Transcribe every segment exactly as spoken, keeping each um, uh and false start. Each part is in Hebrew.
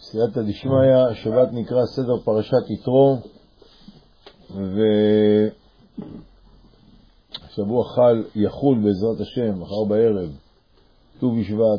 סייעתא דשמיא, שבת נקרא סדר פרשת יתרו, והשבוע חל יחול בעזרת השם מחר בערב ט"ו בשבט.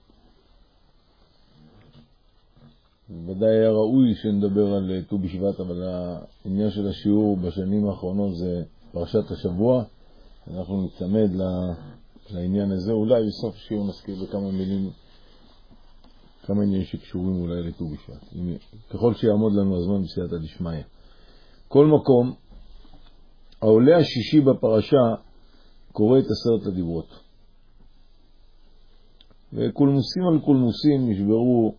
ודאי היה ראוי שנדבר על ט"ו בשבט, אבל העניין של השיעור בשנים האחרונות זה פרשת השבוע. אנחנו נצמד לעניין הזה, אולי בסוף השיעור נזכיר בכמה מילים, כמה עניינים שקשורים אולי לט"ו בשבט, ככל שיעמוד לנו הזמן בסייעתא דשמיא. כל מקום, העולה השישי בפרשה קורא את עשרת הדיברות, וקולמוסים על קולמוסים נשברו,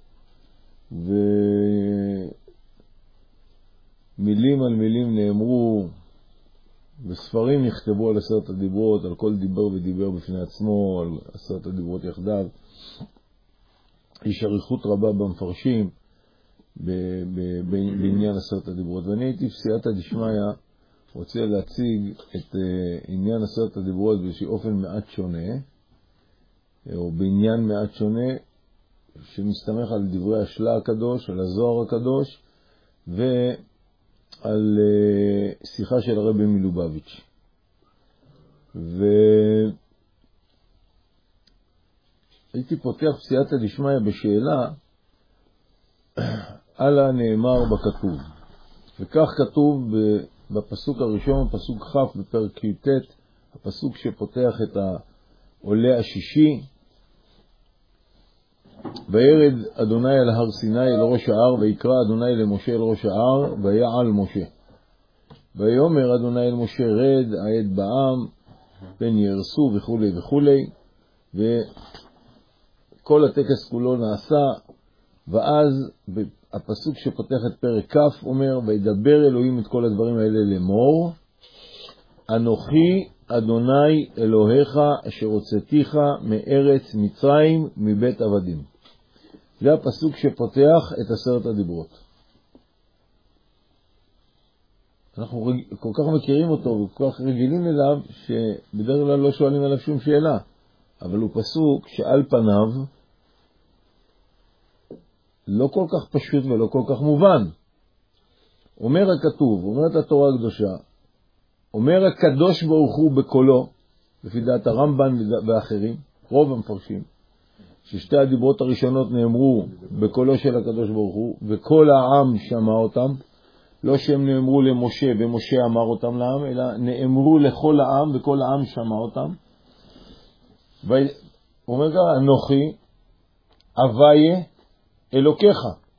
ומילים על מילים נאמרו, וספרים נכתבו על עשרת הדיברות, על כל דיבר ודיבר בפני עצמו, על עשרת הדיברות יחדיו. יש אריכות רבה במפרשים בעניין עשרת הדיברות, ואני הייתי בסייעתא דשמיא רוצה להציג את עניין עשרת הדיברות באיזשהו אופן מעט שונה, או בעניין מעט שונה, שמסתמך על דברי השלה הקדוש, על הזוהר הקדוש, ועל שיחה של הרבי מלובביץ'. והייתי פותח בסייעתא דשמיא בשאלה על הנאמר בכתוב, וכך כתוב בפסוק הראשון, פסוק ח' בפרק י"ט, הפסוק שפותח את העולה השישי: וירד אדוני אל הר סיני אל ראש ההר, ויקרא אדוני למשה אל ראש ההר, ויעל משה. ויאמר אדוני אל משה, רד העד בעם פן יהרסו וכו' וכו'. וכל הטקס כולו נעשה, ואז הפסוק שפותח את פרק כ' אומר: וידבר אלוהים את כל הדברים האלה לאמור, אנוכי אדוני אלוהיך אשר הוצאתיך מארץ מצרים מבית עבדים. זה הפסוק שפותח את עשרת הדיברות. אנחנו כל כך מכירים אותו וכל כך רגילים אליו שבדרך כלל לא שואלים עליו שום שאלה, אבל הוא פסוק שעל פניו לא כל כך פשוט ולא כל כך מובן. אומר הכתוב, אומרת התורה הקדושה, אומר הקדוש ברוך הוא בקולו, לפי דעת הרמב"ן ואחרים, רוב המפרשים, ששתי הדיברות הראשונות נאמרו בקולו של הקדוש ברוך הוא, וכל העם שמע אותם, לא שהם נאמרו למשה ומשה אמר אותם לעם, אלא נאמרו לכל העם וכל העם שמע אותם. ואומר כך, אנוכי אביה אלוקיך.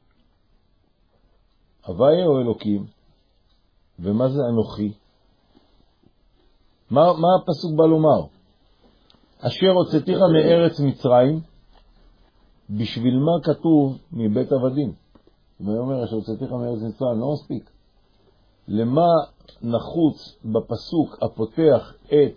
אביה או אלוקים? ומה זה אנוכי? מה, מה הפסוק בא לומר? אשר הוצאתיך מארץ מצרים, בשביל מה כתוב מבית עבדים? הוא אומר, אשר הוצאתיך מארץ מצרים, לא מספיק. למה נחוץ בפסוק הפותח את,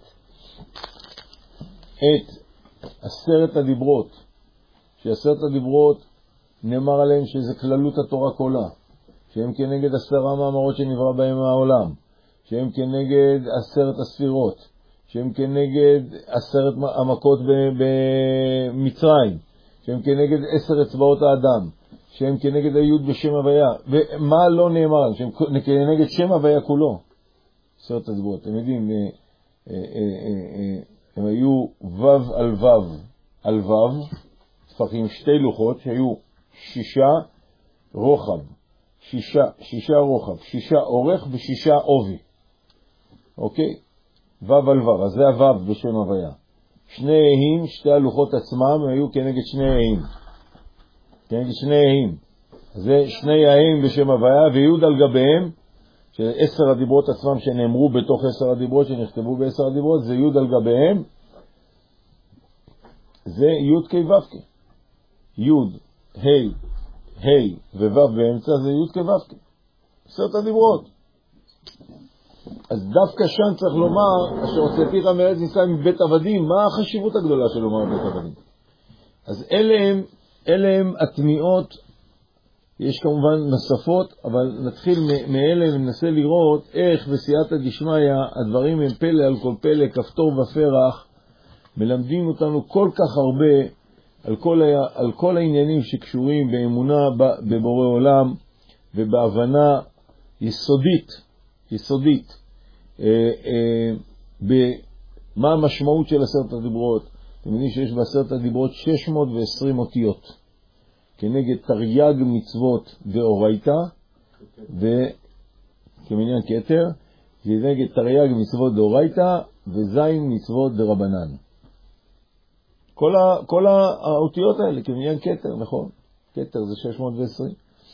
את עשרת הדיברות, שעשרת הדיברות נאמר עליהם שזה כללות התורה כולה, שהם כנגד עשרה מאמרות שנברא בהם העולם, שהם כנגד עשרת הספירות, שהם כנגד עשרת המכות במצרים, שהם כנגד עשר אצבעות האדם, שהם כנגד היוד בשם הוויה, ומה לא נאמר עליהם, שהם כנגד שם הוויה כולו. עשרת הדיברות, אתם יודעים, הם היו וו על וו על וו, תפחים שתי לוחות שהיו שישה רוחב, שישה, שישה רוחב, שישה אורך ושישה עובי. אוקיי? וו על וו, אז זה הוו בשם הוויה. שני אהים, שתי הלוחות עצמם היו כנגד שני אהים. כנגד שני אהים. זה שני אהים בשם הוויה, ויוד על גביהם, שעשר הדיברות עצמם שנאמרו בתוך עשר הדיברות, שנכתבו בעשר הדיברות, זה יוד על גביהם. זה יוד כי וו כי. יוד, ה', ה' וו' באמצע זה י' כו'. עשרת הדיברות. אז דווקא שם צריך לומר, אשר הוצאתיך מארץ מצרים מבית עבדים, מה החשיבות הגדולה של לומר בית עבדים? אז אלה הם, אלה הם התמיעות, יש כמובן נוספות, אבל נתחיל מאלה וננסה לראות איך בסייעתא דשמיא הדברים הם פלא על כל פלא, כפתור ופרח, מלמדים אותנו כל כך הרבה על כל, על כל העניינים שקשורים באמונה בבורא עולם ובהבנה יסודית, יסודית, אה, אה, במה המשמעות של עשרת הדיברות. אתם יודעים שיש בעשרת הדיברות שש מאות ועשרים אותיות, כנגד תרי"ג מצוות דאורייתא, וכמניין כתר, כנגד תרי"ג מצוות דאורייתא וזין מצוות דרבנן. כל, ה, כל האותיות האלה, כמניין כתר, נכון? כתר זה שש מאות ועשרים.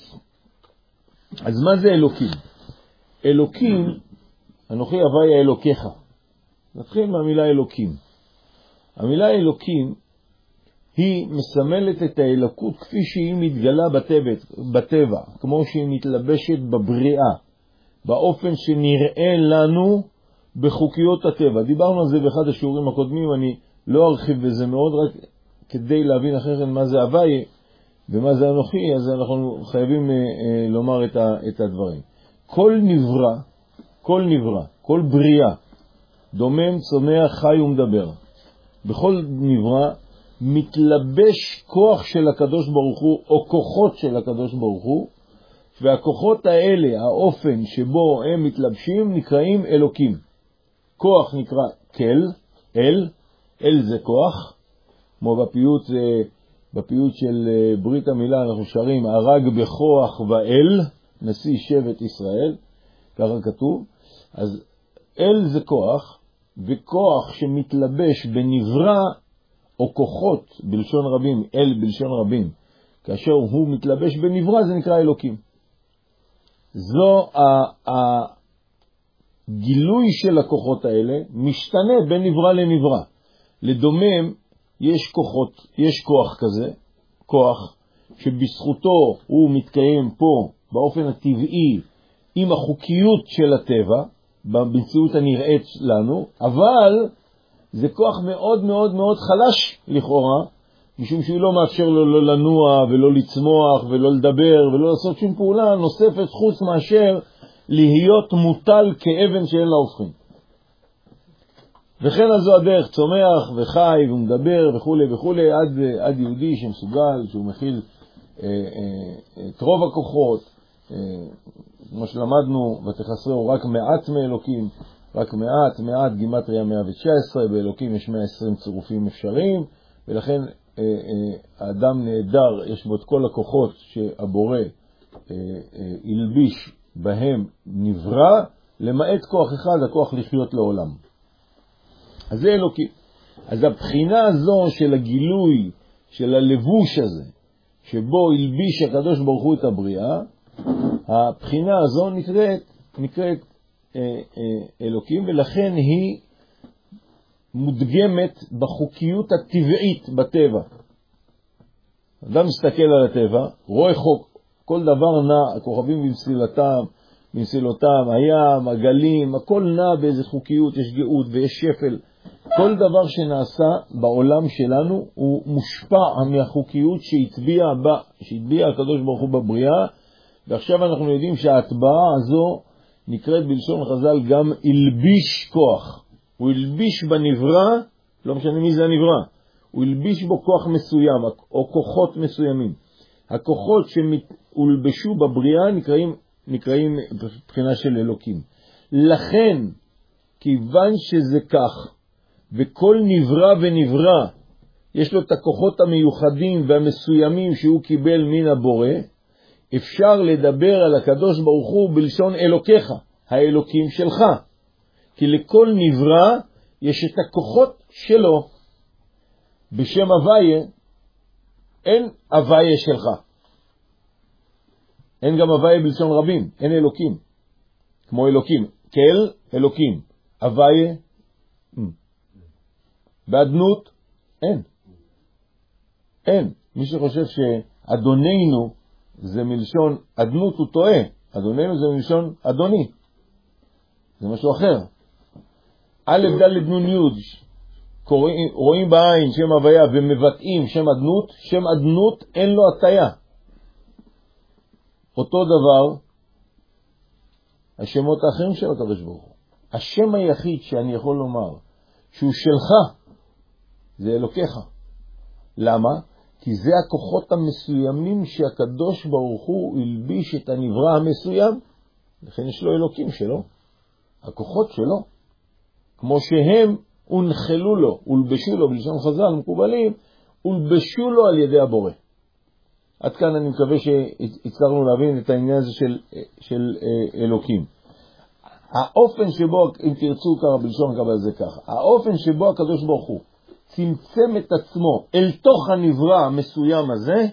אז מה זה אלוקים? אלוקים, אנוכי הוויה אלוקיך. נתחיל מהמילה אלוקים. המילה אלוקים היא מסמלת את האלוקות כפי שהיא מתגלה בטבע, בטבע, כמו שהיא מתלבשת בבריאה, באופן שנראה לנו בחוקיות הטבע. דיברנו על זה באחד השיעורים הקודמים, אני לא ארחיב בזה מאוד, רק כדי להבין אחרי כן מה זה הוויה ומה זה אנוכי, אז אנחנו חייבים אה, אה, לומר את, ה, את הדברים. כל נברא, כל נברא, כל בריאה, דומם, צומח, חי ומדבר. בכל נברא מתלבש כוח של הקדוש ברוך הוא, או כוחות של הקדוש ברוך הוא, והכוחות האלה, האופן שבו הם מתלבשים, נקראים אלוקים. כוח נקרא כל, אל, אל זה כוח, כמו בפיוט, בפיוט של ברית המילה אנחנו שרים, הרג בכוח ואל, נשיא שבט ישראל, ככה כתוב. אז אל זה כוח, וכוח שמתלבש בנברא, או כוחות בלשון רבים, אל בלשון רבים, כאשר הוא מתלבש בנברא, זה נקרא אלוקים. זו הגילוי של הכוחות האלה, משתנה בין נברא לנברא. לדומם יש כוחות, יש כוח כזה, כוח שבזכותו הוא מתקיים פה באופן הטבעי עם החוקיות של הטבע, במציאות הנראית לנו, אבל זה כוח מאוד מאוד מאוד חלש לכאורה, משום שהוא לא מאפשר לו לא לנוע ולא לצמוח ולא לדבר ולא לעשות שום פעולה נוספת חוץ מאשר להיות מוטל כאבן שאין לה הופכים. וכן הזו הדרך, צומח וחי ומדבר וכו' וכו' עד, עד יהודי שמסוגל, שהוא מכיל אה, אה, את רוב הכוחות, אה, כמו שלמדנו, ותחסרו רק מעט מאלוקים, רק מעט, מעט, גימטריה מאה תשע עשרה, באלוקים יש מאה ועשרים צירופים אפשריים, ולכן אה, אה, האדם נהדר, יש בו את כל הכוחות שהבורא אה, אה, ילביש בהם נברא, למעט כוח אחד, הכוח לחיות לעולם. אז זה אלוקי. אז הבחינה הזו של הגילוי, של הלבוש הזה, שבו ילביש הקדוש ברוך הוא את הבריאה, הבחינה הזו נקראת, נקראת אה, אה, אלוקים, ולכן היא מודגמת בחוקיות הטבעית בטבע. אדם מסתכל על הטבע, רואה חוק, כל דבר נע, הכוכבים במסילתם, במסילותם, הים, הגלים, הכל נע באיזו חוקיות, יש גאות ויש שפל. כל דבר שנעשה בעולם שלנו הוא מושפע מהחוקיות שהטביע, בה, שהטביע הקדוש ברוך הוא בבריאה, ועכשיו אנחנו יודעים שההטבעה הזו נקראת בלשון חז"ל גם ילביש כוח. הוא ילביש בנברא, לא משנה מי זה הנברא, הוא ילביש בו כוח מסוים או כוחות מסוימים. הכוחות שהולבשו בבריאה נקראים, נקראים בבחינה של אלוקים. לכן, כיוון שזה כך, וכל נברא ונברא יש לו את הכוחות המיוחדים והמסוימים שהוא קיבל מן הבורא, אפשר לדבר על הקדוש ברוך הוא בלשון אלוקיך, האלוקים שלך. כי לכל נברא יש את הכוחות שלו. בשם הוויה אין הוויה שלך. אין גם הוויה בלשון רבים, אין אלוקים. כמו אלוקים, כל אלוקים, הוויה באדנות אין. אין. מי שחושב שאדוננו זה מלשון אדנות הוא טועה. אדוננו זה מלשון אדוני. זה משהו אחר. א' ד' נ' י' רואים בעין שם הוויה ומבטאים שם אדנות. שם אדנות אין לו הטיה. אותו דבר השמות האחרים של הקדוש ברוך הוא. השם היחיד שאני יכול לומר שהוא שלך זה אלוקיך. למה? כי זה הכוחות המסוימים שהקדוש ברוך הוא הלביש את הנברא המסוים, לכן יש לו אלוקים שלו, הכוחות שלו, כמו שהם הונחלו לו, הולבשו לו, בלשון חז"ל מקובלים, הולבשו לו על ידי הבורא. עד כאן אני מקווה שהצלחנו להבין את העניין הזה של, של אלוקים. האופן שבו, אם תרצו ככה בלשון קבל זה ככה, האופן שבו הקדוש ברוך הוא צמצם את עצמו אל תוך הנברא המסוים הזה,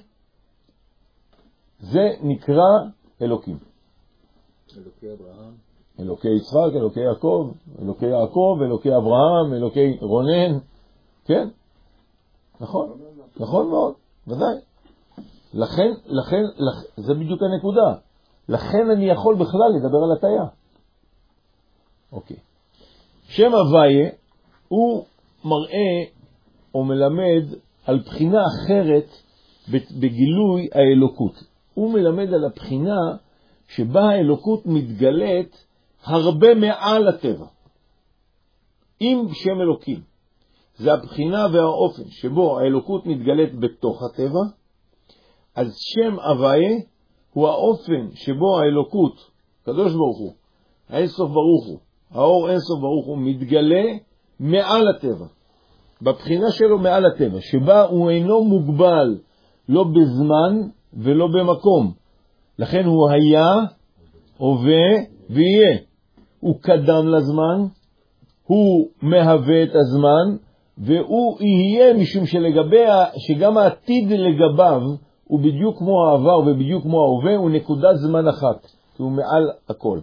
זה נקרא אלוקים. אלוקי אברהם, אלוקי יצחק, אלוקי יעקב, אלוקי יעקב, אלוקי אברהם, אלוקי רונן, כן? נכון, נכון מאוד, ודאי. לכן, לכן, לכ... זה בדיוק הנקודה. לכן אני יכול בכלל לדבר על הטעיה. אוקיי. שם הוויה הוא מראה או מלמד על בחינה אחרת בגילוי האלוקות. הוא מלמד על הבחינה שבה האלוקות מתגלית הרבה מעל הטבע. אם שם אלוקים זה הבחינה והאופן שבו האלוקות מתגלית בתוך הטבע, אז שם הוויה הוא האופן שבו האלוקות, קדוש ברוך הוא, האינסוף ברוך הוא, האור אינסוף ברוך הוא, מתגלה מעל הטבע. בבחינה שלו מעל הטבע, שבה הוא אינו מוגבל לא בזמן ולא במקום. לכן הוא היה, הווה ויהיה. הוא קדם לזמן, הוא מהווה את הזמן, והוא יהיה משום שלגבי, שגם העתיד לגביו הוא בדיוק כמו העבר ובדיוק כמו ההווה, הוא נקודת זמן אחת, כי הוא מעל הכל.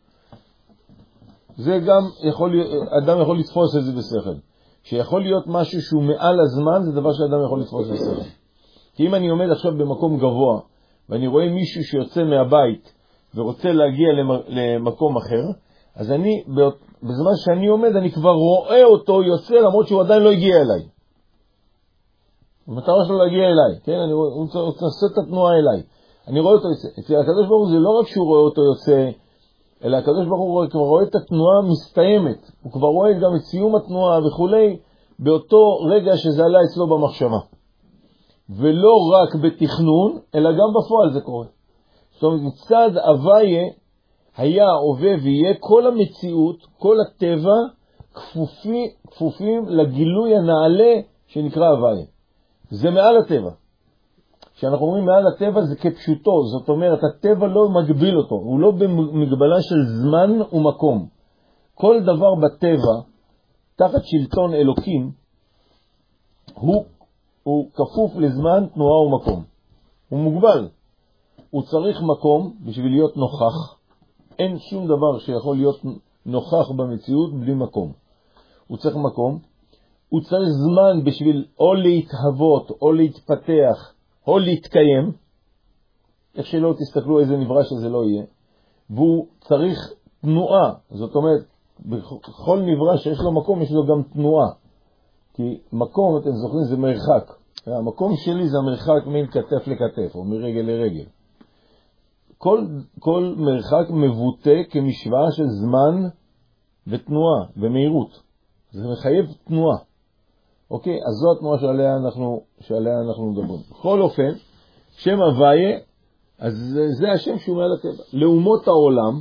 זה גם יכול, אדם יכול לתפוס את זה בשכל. שיכול להיות משהו שהוא מעל הזמן, זה דבר שאדם יכול לתפוס בשכל. כי אם אני עומד עכשיו במקום גבוה, ואני רואה מישהו שיוצא מהבית ורוצה להגיע למקום אחר, אז אני, בזמן שאני עומד, אני כבר רואה אותו יוצא, למרות שהוא עדיין לא הגיע אליי. המטרה שלו להגיע אליי, כן? אני רואה, הוא עושה את התנועה אליי. אני רואה אותו יוצא. אצל הקדוש ברוך הוא זה לא רק שהוא רואה אותו יוצא, אלא הקדוש ברוך הוא כבר רואה את התנועה מסתיימת. הוא כבר רואה גם את סיום התנועה וכולי, באותו רגע שזה עלה אצלו במחשבה. ולא רק בתכנון, אלא גם בפועל זה קורה. זאת אומרת, מצד הוויה, היה, הווה ויהיה, כל המציאות, כל הטבע, כפופים, כפופים לגילוי הנעלה שנקרא הוויה. זה מעל הטבע. כשאנחנו אומרים מעל הטבע זה כפשוטו, זאת אומרת, הטבע לא מגביל אותו, הוא לא במגבלה של זמן ומקום. כל דבר בטבע, תחת שלטון אלוקים, הוא, הוא כפוף לזמן, תנועה ומקום. הוא מוגבל. הוא צריך מקום בשביל להיות נוכח. אין שום דבר שיכול להיות נוכח במציאות בלי מקום. הוא צריך מקום. הוא צריך זמן בשביל או להתהוות, או להתפתח, או להתקיים. איך שלא תסתכלו איזה נברא שזה לא יהיה. והוא צריך תנועה. זאת אומרת, בכל נברא שיש לו מקום יש לו גם תנועה. כי מקום, אתם זוכרים, זה מרחק. המקום שלי זה המרחק מן כתף לכתף, או מרגל לרגל. כל, כל מרחק מבוטא כמשוואה של זמן ותנועה ומהירות. זה מחייב תנועה. אוקיי? אז זו התנועה שעליה אנחנו, שעליה אנחנו מדברים. בכל אופן, שם הוויה, אז זה, זה השם שהוא מעל הטבע. לאומות העולם,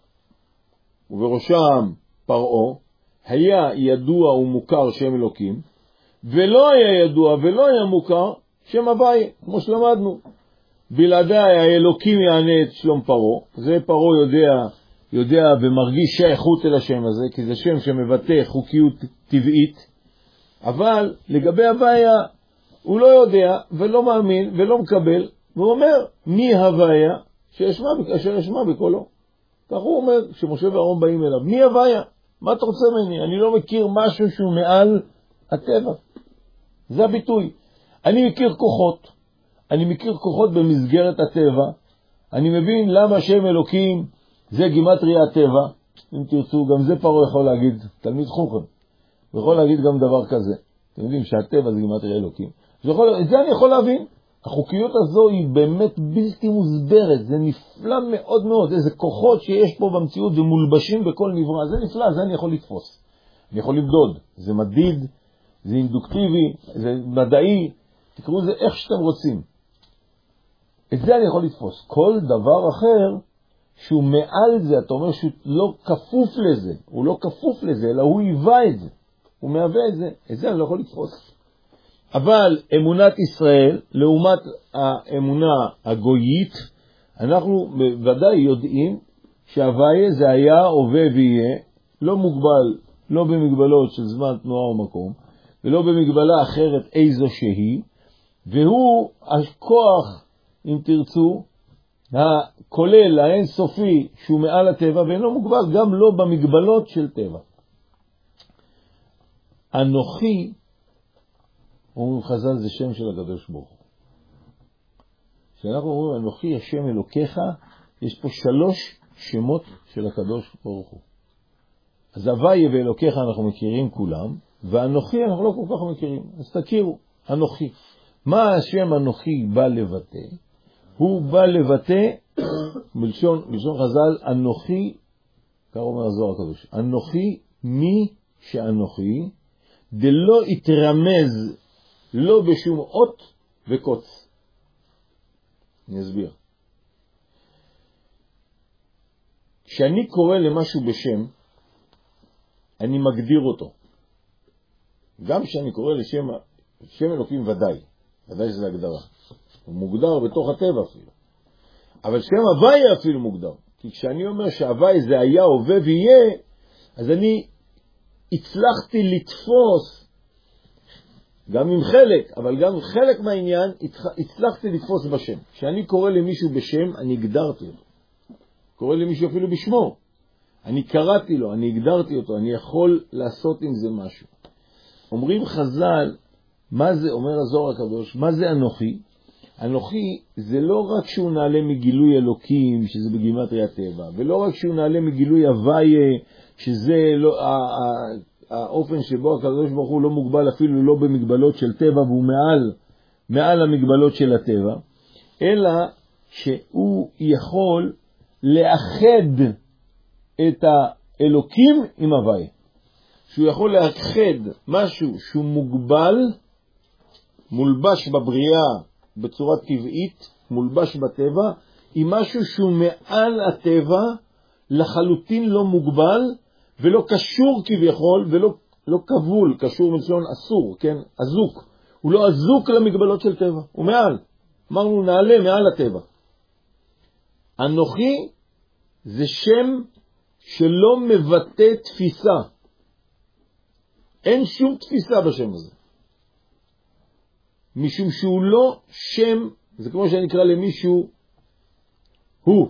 ובראשם פרעה, היה ידוע ומוכר שם אלוקים, ולא היה ידוע ולא היה מוכר שם הוויה, כמו שלמדנו. בלעדי האלוקים יענה את שלום פרעה, זה פרעה יודע, יודע ומרגיש שייכות אל השם הזה, כי זה שם שמבטא חוקיות טבעית, אבל לגבי הוויה הוא לא יודע ולא מאמין ולא מקבל, והוא אומר, מי הוויה שישמע, אשר ישמע בקולו. כך הוא אומר, כשמשה ואהרון באים אליו, מי הוויה? מה אתה רוצה ממני? אני לא מכיר משהו שהוא מעל הטבע. זה הביטוי. אני מכיר כוחות. אני מכיר כוחות במסגרת הטבע. אני מבין למה שם אלוקים זה גימטריה הטבע. אם תרצו, גם זה פרעה יכול להגיד, תלמיד חוכם. הוא יכול להגיד גם דבר כזה. אתם יודעים שהטבע זה גימטריה אלוקים. יכול, את זה אני יכול להבין. החוקיות הזו היא באמת בלתי מוסברת. זה נפלא מאוד מאוד. איזה כוחות שיש פה במציאות ומולבשים בכל נברא. זה נפלא, זה אני יכול לתפוס. אני יכול למדוד. זה מדיד, זה אינדוקטיבי, זה מדעי. תקראו לזה איך שאתם רוצים. את זה אני יכול לתפוס. כל דבר אחר שהוא מעל זה, אתה אומר שהוא לא כפוף לזה, הוא לא כפוף לזה, אלא הוא היווה את זה, הוא מהווה את זה, את זה אני לא יכול לתפוס. אבל אמונת ישראל, לעומת האמונה הגויית, אנחנו בוודאי יודעים שהוויה זה היה, הווה ויהיה, לא מוגבל, לא במגבלות של זמן, תנועה ומקום, ולא במגבלה אחרת איזו שהיא, והוא הכוח, אם תרצו, הכולל, האינסופי, שהוא מעל הטבע, ואינו מוגבל גם לא במגבלות של טבע. אנוכי, אומרים חז"ל, זה שם של הקדוש ברוך הוא. כשאנחנו אומרים אנוכי השם אלוקיך, יש פה שלוש שמות של הקדוש ברוך הוא. אז הוויה ואלוקיך אנחנו מכירים כולם, ואנוכי אנחנו לא כל כך מכירים. אז תכירו, אנוכי. מה השם אנוכי בא לבטא? הוא בא לבטא, בלשון, בלשון חז"ל, אנוכי, כך אומר הזוהר הקדוש, אנוכי מי שאנוכי, דלא יתרמז לא בשום אות וקוץ. אני אסביר. כשאני קורא למשהו בשם, אני מגדיר אותו. גם כשאני קורא לשם, שם אלוקים ודאי, ודאי שזה הגדרה. הוא מוגדר בתוך הטבע אפילו. אבל שם הוויה אפילו מוגדר. כי כשאני אומר שהוויה זה היה, הווה ויהיה, אז אני הצלחתי לתפוס, גם עם חלק, אבל גם חלק מהעניין, הצלחתי לתפוס בשם. כשאני קורא למישהו בשם, אני הגדרתי אותו. קורא למישהו אפילו בשמו. אני קראתי לו, אני הגדרתי אותו, אני יכול לעשות עם זה משהו. אומרים חז"ל, מה זה, אומר הזוהר הקדוש, מה זה אנוכי? אנוכי זה לא רק שהוא נעלה מגילוי אלוקים, שזה בגימטריית טבע, ולא רק שהוא נעלה מגילוי הוויה, שזה לא, האופן שבו הקדוש ברוך הוא לא מוגבל אפילו לא במגבלות של טבע, והוא מעל, מעל המגבלות של הטבע, אלא שהוא יכול לאחד את האלוקים עם הוויה. שהוא יכול לאחד משהו שהוא מוגבל, מולבש בבריאה בצורה טבעית, מולבש בטבע, עם משהו שהוא מעל הטבע, לחלוטין לא מוגבל, ולא קשור כביכול, ולא לא כבול, קשור מלשון אסור, כן? אזוק. הוא לא אזוק למגבלות של טבע, הוא מעל. אמרנו נעלה מעל הטבע. אנוכי זה שם שלא מבטא תפיסה. אין שום תפיסה בשם הזה. משום שהוא לא שם, זה כמו שאני אקרא למישהו, הוא.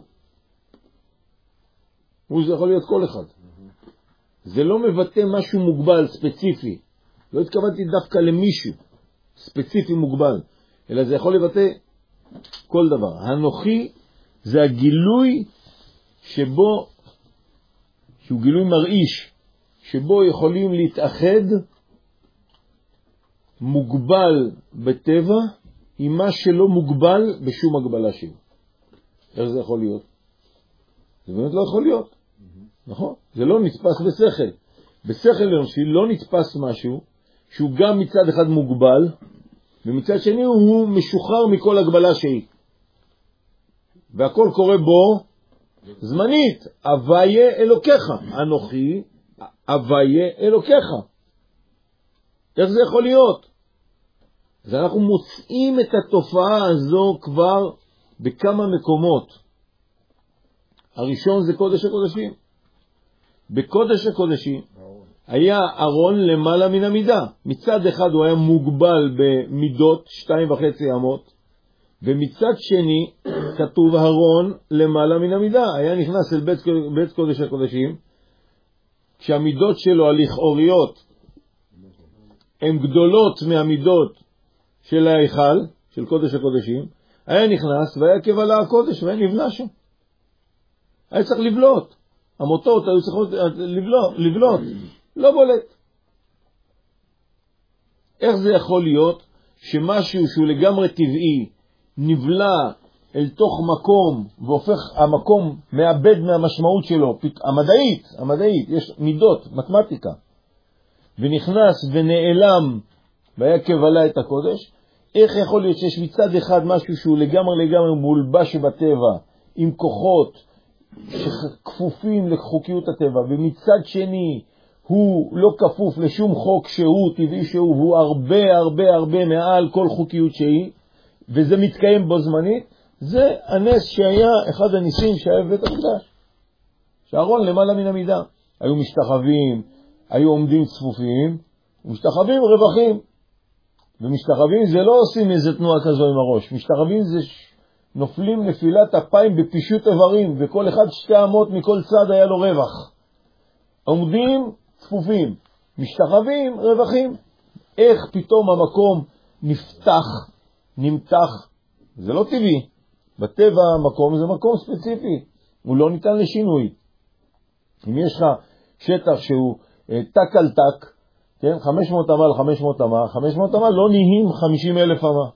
הוא זה יכול להיות כל אחד. זה לא מבטא משהו מוגבל, ספציפי. לא התכוונתי דווקא למישהו ספציפי מוגבל, אלא זה יכול לבטא כל דבר. הנוכי זה הגילוי שבו, שהוא גילוי מרעיש, שבו יכולים להתאחד מוגבל בטבע עם מה שלא מוגבל בשום הגבלה שלו. איך זה יכול להיות? זה באמת לא יכול להיות. Mm-hmm. נכון? זה לא נתפס בשכל. בשכל אנושי לא נתפס משהו שהוא גם מצד אחד מוגבל, ומצד שני הוא משוחרר מכל הגבלה שהיא. והכל קורה בו זמנית. הוויה אלוקיך. אנוכי, הוויה אלוקיך. איך זה יכול להיות? אז אנחנו מוצאים את התופעה הזו כבר בכמה מקומות. הראשון זה קודש הקודשים. בקודש הקודשים היה ארון למעלה מן המידה. מצד אחד הוא היה מוגבל במידות שתיים וחצי אמות, ומצד שני כתוב ארון למעלה מן המידה. היה נכנס אל בית, בית קודש הקודשים, כשהמידות שלו הלכאוריות הן גדולות מהמידות של ההיכל, של קודש הקודשים, היה נכנס והיה כבלה הקודש והיה נבלה שם. היה צריך לבלוט. המוטות היו צריכות לבלוט, לבלוט. לא בולט. איך זה יכול להיות שמשהו שהוא לגמרי טבעי נבלה אל תוך מקום והופך המקום מאבד מהמשמעות שלו, המדעית, המדעית, יש מידות, מתמטיקה, ונכנס ונעלם והיה כבלה את הקודש, איך יכול להיות שיש מצד אחד משהו שהוא לגמרי לגמרי מולבש בטבע, עם כוחות שכפופים לחוקיות הטבע, ומצד שני הוא לא כפוף לשום חוק שהוא, טבעי שהוא, והוא הרבה הרבה הרבה מעל כל חוקיות שהיא, וזה מתקיים בו זמנית. זה הנס שהיה אחד הניסים שהיה בבית המקדש. שהארון למעלה מן המידה. היו משתחווים, היו עומדים צפופים, משתחווים רווחים. ומשתחווים זה לא עושים איזה תנועה כזו עם הראש. משתחווים זה נופלים נפילת אפיים בפישוט איברים, וכל אחד שתי אמות מכל צד היה לו רווח. עומדים צפופים, משתחווים רווחים. איך פתאום המקום נפתח, נמתח? זה לא טבעי. בטבע המקום זה מקום ספציפי, הוא לא ניתן לשינוי. אם יש לך שטח שהוא אה, טק על טק, כן? חמש מאות אמה על חמש מאות אמה, חמש מאות אמה לא נהיים חמישים אלף אמה.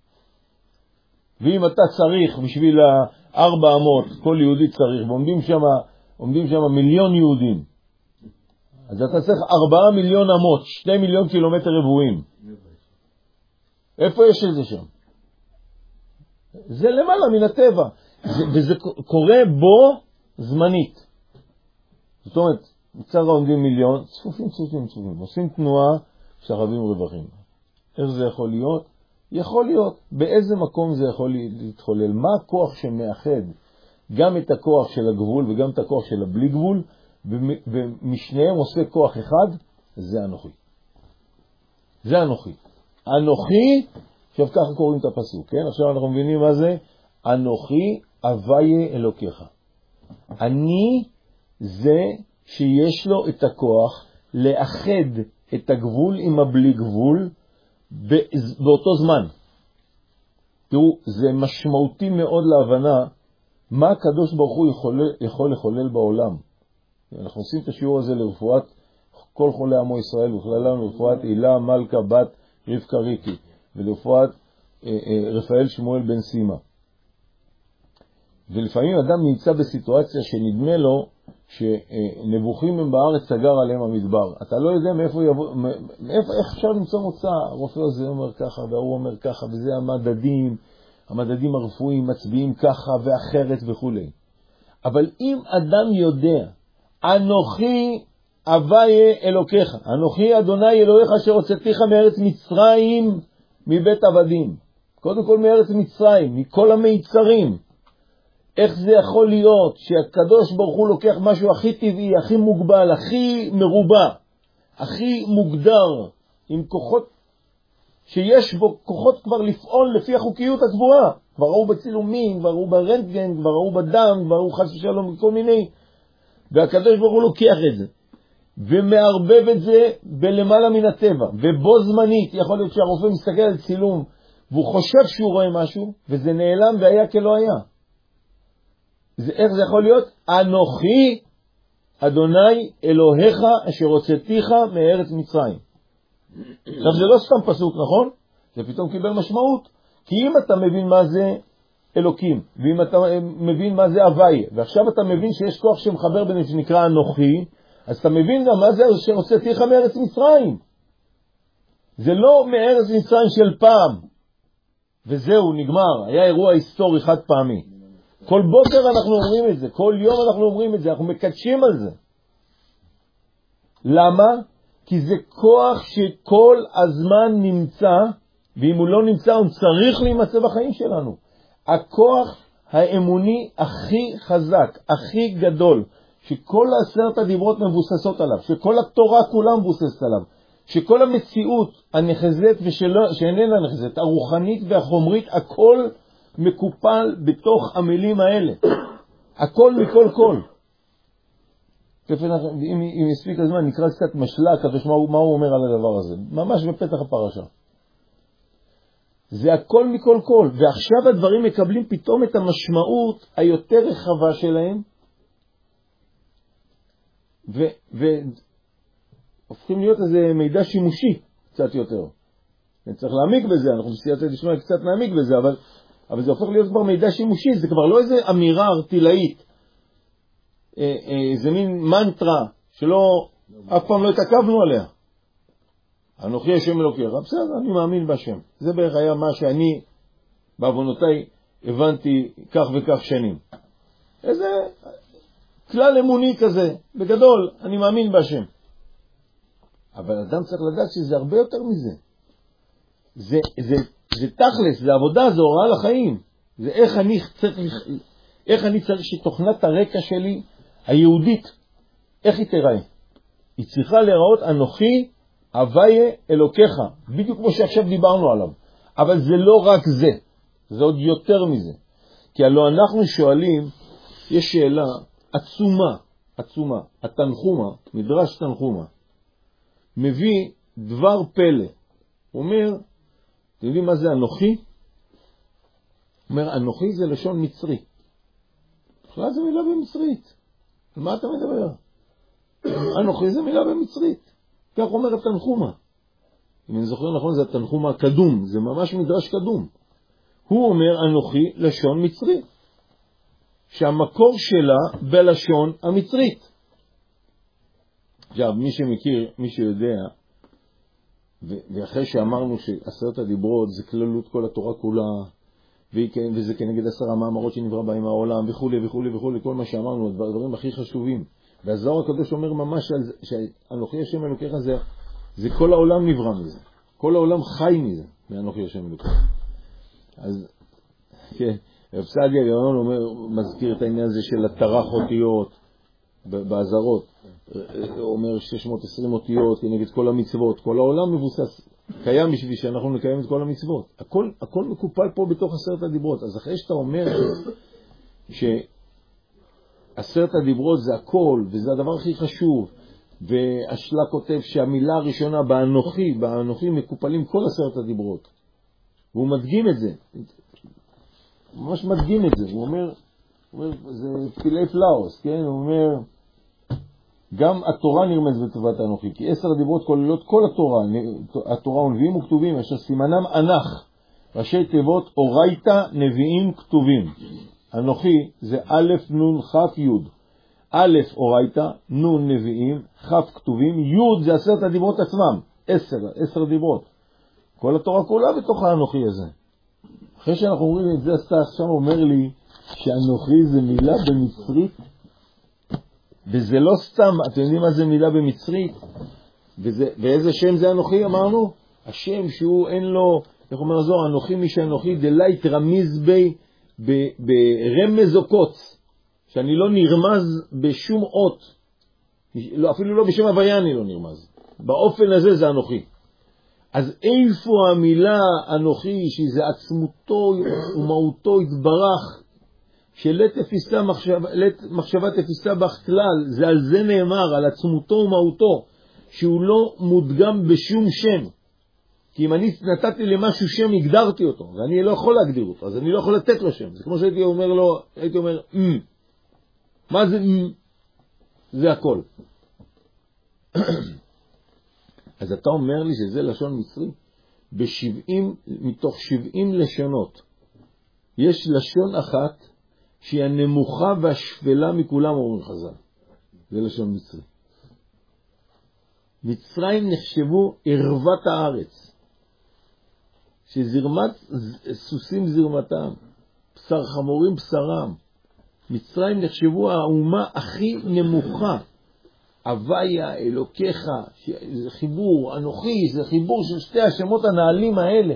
ואם אתה צריך בשביל ארבע אמות, כל יהודי צריך, ועומדים שם, עומדים שם מיליון יהודים, אז אתה צריך ארבעה מיליון אמות, שני מיליון קילומטר רבועים. איפה יש את זה שם? זה למעלה מן הטבע, זה, וזה קורה בו זמנית. זאת אומרת, מצד עומדים מיליון, צפופים, צפופים, צפופים, עושים תנועה, שחווים רווחים. איך זה יכול להיות? יכול להיות. באיזה מקום זה יכול להתחולל? מה הכוח שמאחד גם את הכוח של הגבול וגם את הכוח של הבלי גבול, ומשניהם עושה כוח אחד? זה אנוכי. זה אנוכי. אנוכי, עכשיו ככה קוראים את הפסוק, כן? עכשיו אנחנו מבינים מה זה? אנוכי הוויה אלוקיך. אני זה שיש לו את הכוח לאחד את הגבול עם הבלי גבול באותו זמן. תראו, זה משמעותי מאוד להבנה מה הקדוש ברוך הוא יכול, יכול לחולל בעולם. אנחנו עושים את השיעור הזה לרפואת כל חולי עמו ישראל, וכללם לרפואת אילה, מלכה, בת, רבקה, ריקי, ולרפואת אה, אה, רפאל שמואל בן סימה. ולפעמים אדם נמצא בסיטואציה שנדמה לו שנבוכים הם בארץ סגר עליהם המדבר. אתה לא יודע מאיפה יבוא, מאיפה, איך אפשר למצוא מוצא. הרופא הזה אומר ככה והוא אומר ככה, וזה המדדים, המדדים הרפואיים מצביעים ככה ואחרת וכו'. אבל אם אדם יודע, אנוכי הוויה אלוקיך, אנוכי אדוני אלוהיך אשר הוצאתיך מארץ מצרים מבית עבדים. קודם כל מארץ מצרים, מכל המיצרים. איך זה יכול להיות שהקדוש ברוך הוא לוקח משהו הכי טבעי, הכי מוגבל, הכי מרובע, הכי מוגדר, עם כוחות שיש בו כוחות כבר לפעול לפי החוקיות הקבועה. כבר ראו בצילומים, כבר ראו ברנטגן, כבר ראו בדם, כבר ראו חס ושלום וכל מיני. והקדוש ברוך הוא לוקח את זה ומערבב את זה בלמעלה מן הטבע, ובו זמנית יכול להיות שהרופא מסתכל על צילום והוא חושב שהוא רואה משהו וזה נעלם והיה כלא היה. זה, איך זה יכול להיות? אנוכי אדוני אלוהיך אשר הוצאתיך מארץ מצרים. עכשיו זה לא סתם פסוק, נכון? זה פתאום קיבל משמעות. כי אם אתה מבין מה זה אלוקים, ואם אתה מבין מה זה הוויה, ועכשיו אתה מבין שיש כוח שמחבר בין שנקרא אנוכי, אז אתה מבין גם מה זה אשר הוצאתיך מארץ מצרים. זה לא מארץ מצרים של פעם. וזהו, נגמר. היה אירוע היסטורי חד פעמי. כל בוקר אנחנו אומרים את זה, כל יום אנחנו אומרים את זה, אנחנו מקדשים על זה. למה? כי זה כוח שכל הזמן נמצא, ואם הוא לא נמצא, הוא צריך להימצא בחיים שלנו. הכוח האמוני הכי חזק, הכי גדול, שכל עשרת הדיברות מבוססות עליו, שכל התורה כולה מבוססת עליו, שכל המציאות הנחזת ושאיננה נחזת, הרוחנית והחומרית, הכל מקופל בתוך המילים האלה. הכל מכל כל. אם, אם יספיק הזמן, נקרא קצת משלק, אז מה, מה הוא אומר על הדבר הזה. ממש בפתח הפרשה. זה הכל מכל כל. ועכשיו הדברים מקבלים פתאום את המשמעות היותר רחבה שלהם, והופכים להיות איזה מידע שימושי קצת יותר. צריך להעמיק בזה, אנחנו בסייעתא דשמיא קצת נעמיק בזה, אבל, אבל זה הופך להיות כבר מידע שימושי, זה כבר לא איזה אמירה ארטילאית, איזה מין מנטרה שלא, אף פעם לא התעכבנו עליה. אנוכי השם אלוקיך, בסדר, אני מאמין בהשם. זה בערך היה מה שאני, בעוונותיי, הבנתי כך וכך שנים. איזה כלל אמוני כזה, בגדול, אני מאמין בהשם. אבל אדם צריך לדעת שזה הרבה יותר מזה. זה, זה, זה תכלס, זה עבודה, זה הוראה לחיים. זה איך אני צריך, איך אני צריך שתוכנת הרקע שלי, היהודית, איך היא תראה? היא צריכה להיראות אנוכי, הוויה אלוקיך, בדיוק כמו שעכשיו דיברנו עליו. אבל זה לא רק זה, זה עוד יותר מזה. כי הלוא אנחנו שואלים, יש שאלה עצומה, עצומה, התנחומה, מדרש תנחומה, מביא דבר פלא. הוא אומר, אתם יודעים מה זה אנוכי? הוא אומר, אנוכי זה לשון מצרי. בכלל זה מילה במצרית. על מה אתה מדבר? אנוכי זה מילה במצרית. כך אומר התנחומה. אם אני זוכר נכון, זה התנחומה הקדום. זה ממש מדרש קדום. הוא אומר, אנוכי לשון מצרי. שהמקור שלה בלשון המצרית. עכשיו, מי שמכיר, מי שיודע, ואחרי שאמרנו שעשרת הדיברות זה כללות כל התורה כולה, וזה כנגד עשר המאמרות שנברא בהם העולם, וכו' וכו' וכו', כל מה שאמרנו, הדברים הכי חשובים. והזוהר הקדוש אומר ממש שאנוכי השם אלוקיך זה, זה כל העולם נברא מזה. כל העולם חי מזה, מאנוכי השם אלוקיך. אז, כן, רב סעדיה גאון אומר, מזכיר את העניין הזה של התרח אותיות בעזרות. הוא אומר שש מאות ועשרים אותיות כנגד כל המצוות. כל העולם מבוסס, קיים בשביל שאנחנו נקיים את כל המצוות. הכל, הכל מקופל פה בתוך עשרת הדיברות. אז אחרי שאתה אומר שעשרת הדיברות זה הכל, וזה הדבר הכי חשוב, והשלה כותב שהמילה הראשונה באנוכי, באנוכי מקופלים כל עשרת הדיברות. והוא מדגים את זה. ממש מדגים את זה. הוא אומר, הוא אומר זה פילי פלאוס, כן? הוא אומר, גם התורה נרמז בטובת האנוכי, כי עשר הדיברות כוללות כל התורה, התורה ונביאים וכתובים, אשר סימנם אנך, ראשי תיבות אורייתא נביאים כתובים. אנוכי זה א' נ' כ' י'. א' אורייתא, נ' נביאים, כ' כתובים, י' זה עשרת הדיברות עצמם, עשר, עשר דיברות. כל התורה כולה בתוך האנוכי הזה. אחרי שאנחנו אומרים את זה, עכשיו אומר לי שאנוכי זה מילה במצרית, וזה לא סתם, אתם יודעים מה זה מילה במצרית? וזה, ואיזה שם זה אנוכי אמרנו? השם שהוא אין לו, איך אומר זו, אנוכי מי שאנוכי דלית רמיז בי ברמז או קוץ, שאני לא נרמז בשום אות, לא, אפילו לא בשם הוויה אני לא נרמז. באופן הזה זה אנוכי. אז איפה המילה אנוכי, שזה עצמותו ומהותו יתברך, שלית תפיסה מחשבה, מחשבה תפיסה בך כלל, זה על זה נאמר, על עצמותו ומהותו, שהוא לא מודגם בשום שם. כי אם אני נתתי למשהו שם, הגדרתי אותו, ואני לא יכול להגדיר אותו, אז אני לא יכול לתת לו שם. זה כמו שהייתי אומר לו, הייתי אומר, אמ. מה זה אמ? זה הכל. אז אתה אומר לי שזה לשון מצרי? בשבעים, מתוך שבעים לשונות, יש לשון אחת, שהיא הנמוכה והשפלה מכולם, אומרים חז"ל. זה לשון מצרי. מצרים נחשבו ערוות הארץ, שזרמת סוסים זרמתם, בשר חמורים בשרם. מצרים נחשבו האומה הכי נמוכה. הוויה, אלוקיך, זה חיבור, אנוכי, זה חיבור של שתי השמות הנעלים האלה.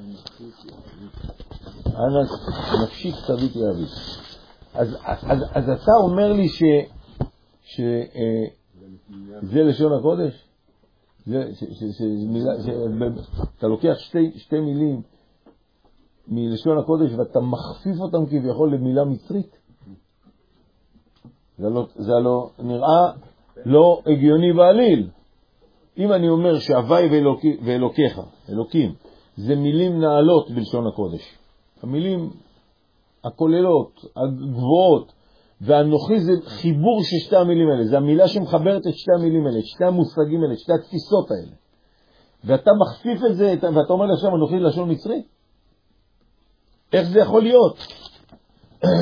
נפשי כתבית יאבית. אז, אז, אז אתה אומר לי ש, ש, אה, זה לשון הקודש? זה, ש, ש, ש, מילה, ש, אתה לוקח שתי, שתי מילים מלשון הקודש ואתה מכפיף אותם כביכול למילה מצרית? זה לא, זה לא נראה לא הגיוני בעליל. אם אני אומר שהווי ואלוקי, ואלוקיך, אלוקים, זה מילים נעלות בלשון הקודש. המילים הכוללות, הגבוהות, ואנוכי זה חיבור של שתי המילים האלה. זה המילה שמחברת את שתי המילים האלה, את שתי המושגים האלה, את שתי התפיסות האלה. ואתה מכפיף את זה, ואתה אומר עכשיו אנוכי לשון מצרי? איך זה יכול להיות?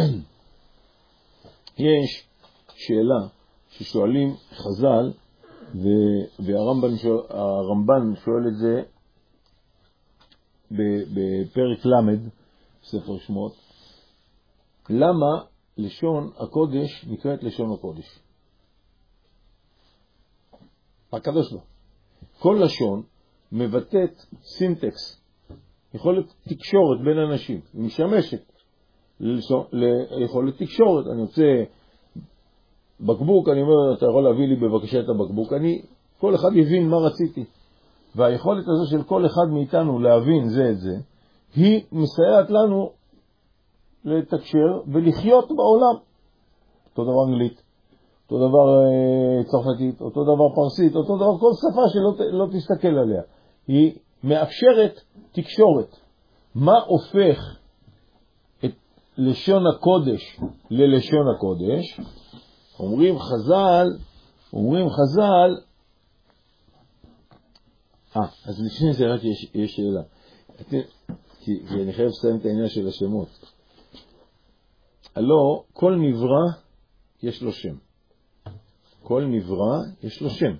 יש שאלה ששואלים חז"ל והרמב"ן שואל, הרמב"ן שואל את זה בפרק למד, ספר שמות, למה לשון הקודש נקראת לשון הקודש? הקדוש בה. כל לשון מבטאת סינטקס, יכולת תקשורת בין אנשים, היא משמשת ליכולת תקשורת. אני רוצה בקבוק, אני אומר, אתה יכול להביא לי בבקשה את הבקבוק, אני, כל אחד יבין מה רציתי. והיכולת הזו של כל אחד מאיתנו להבין זה את זה, היא מסייעת לנו לתקשר ולחיות בעולם. אותו דבר אנגלית, אותו דבר אה, צרפתית, אותו דבר פרסית, אותו דבר כל שפה שלא לא תסתכל עליה. היא מאפשרת תקשורת. מה הופך את לשון הקודש ללשון הקודש? אומרים חז"ל, אומרים חז"ל, אה, אז לפני זה רק יש, יש שאלה. כי, כי אני חייב לסיים את העניין של השמות. הלא, כל נברא יש לו שם. כל נברא יש לו שם.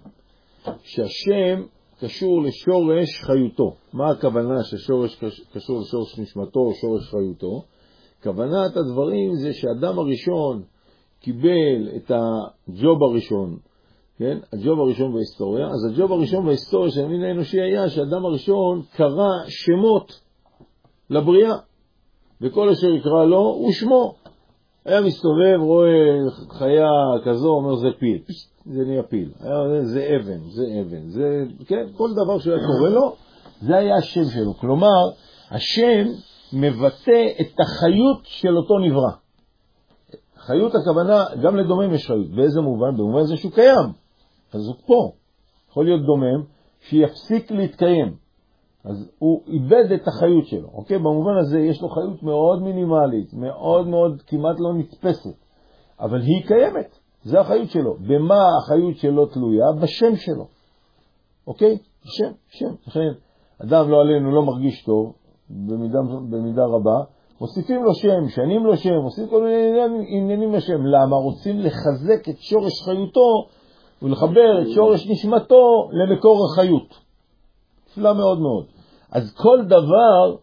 שהשם קשור לשורש חיותו. מה הכוונה שהשורש קשור לשורש נשמתו או שורש חיותו? כוונת הדברים זה שהאדם הראשון קיבל את הג'וב הראשון, כן? הג'וב הראשון בהיסטוריה. אז הג'וב הראשון בהיסטוריה של המין האנושי היה שהאדם הראשון קרא שמות לבריאה, וכל אשר יקרא לו הוא שמו. היה מסתובב, רואה חיה כזו, אומר זה פיל, זה נהיה פיל. היה, זה אבן, זה אבן, זה, כן? כל דבר שהיה קורא לו, זה היה השם שלו. כלומר, השם מבטא את החיות של אותו נברא. חיות הכוונה, גם לדומם יש חיות. באיזה מובן? במובן זה שהוא קיים. אז הוא פה. יכול להיות דומם שיפסיק להתקיים. אז הוא איבד את החיות שלו. אוקיי? במובן הזה יש לו חיות מאוד מינימלית, מאוד מאוד כמעט לא נתפסת. אבל היא קיימת. זה החיות שלו. במה החיות שלו תלויה? בשם שלו. אוקיי? שם, שם. לכן, אדם לא עלינו לא מרגיש טוב, במידה, במידה רבה, מוסיפים לו שם, שנים לו שם, עושים כל מיני עניינים לשם. למה? רוצים לחזק את שורש חיותו ולחבר את שורש נשמתו למקור החיות. נפלא מאוד מאוד. אז כל דבר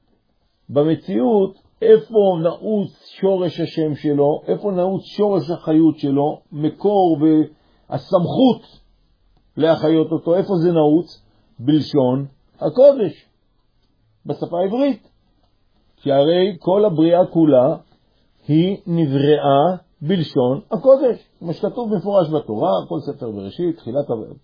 במציאות, איפה נעוץ שורש השם שלו, איפה נעוץ שורש החיות שלו, מקור והסמכות להחיות אותו, איפה זה נעוץ? בלשון הקודש, בשפה העברית. כי הרי כל הבריאה כולה היא נבראה בלשון הקודש, כמו שכתוב מפורש בתורה, כל ספר בראשית, תחילת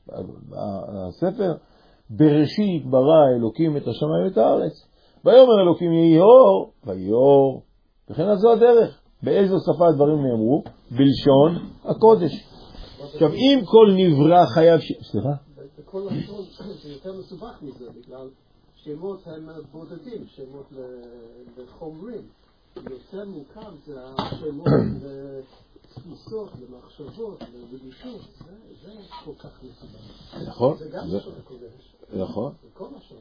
הספר, בראשית ברא אלוקים את השמיים ואת הארץ. ויאמר אלוקים יהי אור, ויהי אור. וכן אז זו הדרך. באיזו שפה הדברים נאמרו? בלשון הקודש. עכשיו, אם כל נברא חייב ש... סליחה? בכל לשון זה יותר מסובך מזה, בגלל שמות הם בודדים, שמות לחומרים. יותר מורכב זה השמות לתפיסות, למחשבות, לרגישות. זה כל כך מסובך. נכון. זה גם לשון הקודש. נכון. בכל לשון.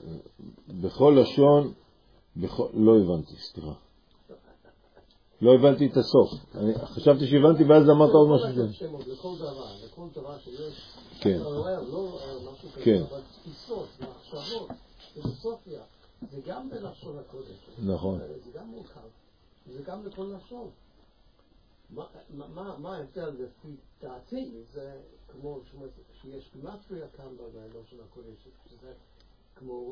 בכל לשון, לא הבנתי, סליחה. לא הבנתי את הסוף. אני חשבתי שהבנתי ואז אמרת עוד משהו שם. שמות לכל דבר, לכל דבר שיש. כן. לא משהו כזה, כן. אבל תפיסות, מחשבות, פילוסופיה, זה גם בלשון הקודש. נכון. זה גם מורכב. זה גם לכל לשון. מה ההבדל לפי דעתי? זה כמו שיש גימטריה כאן בלשון הקודש, שזה כמו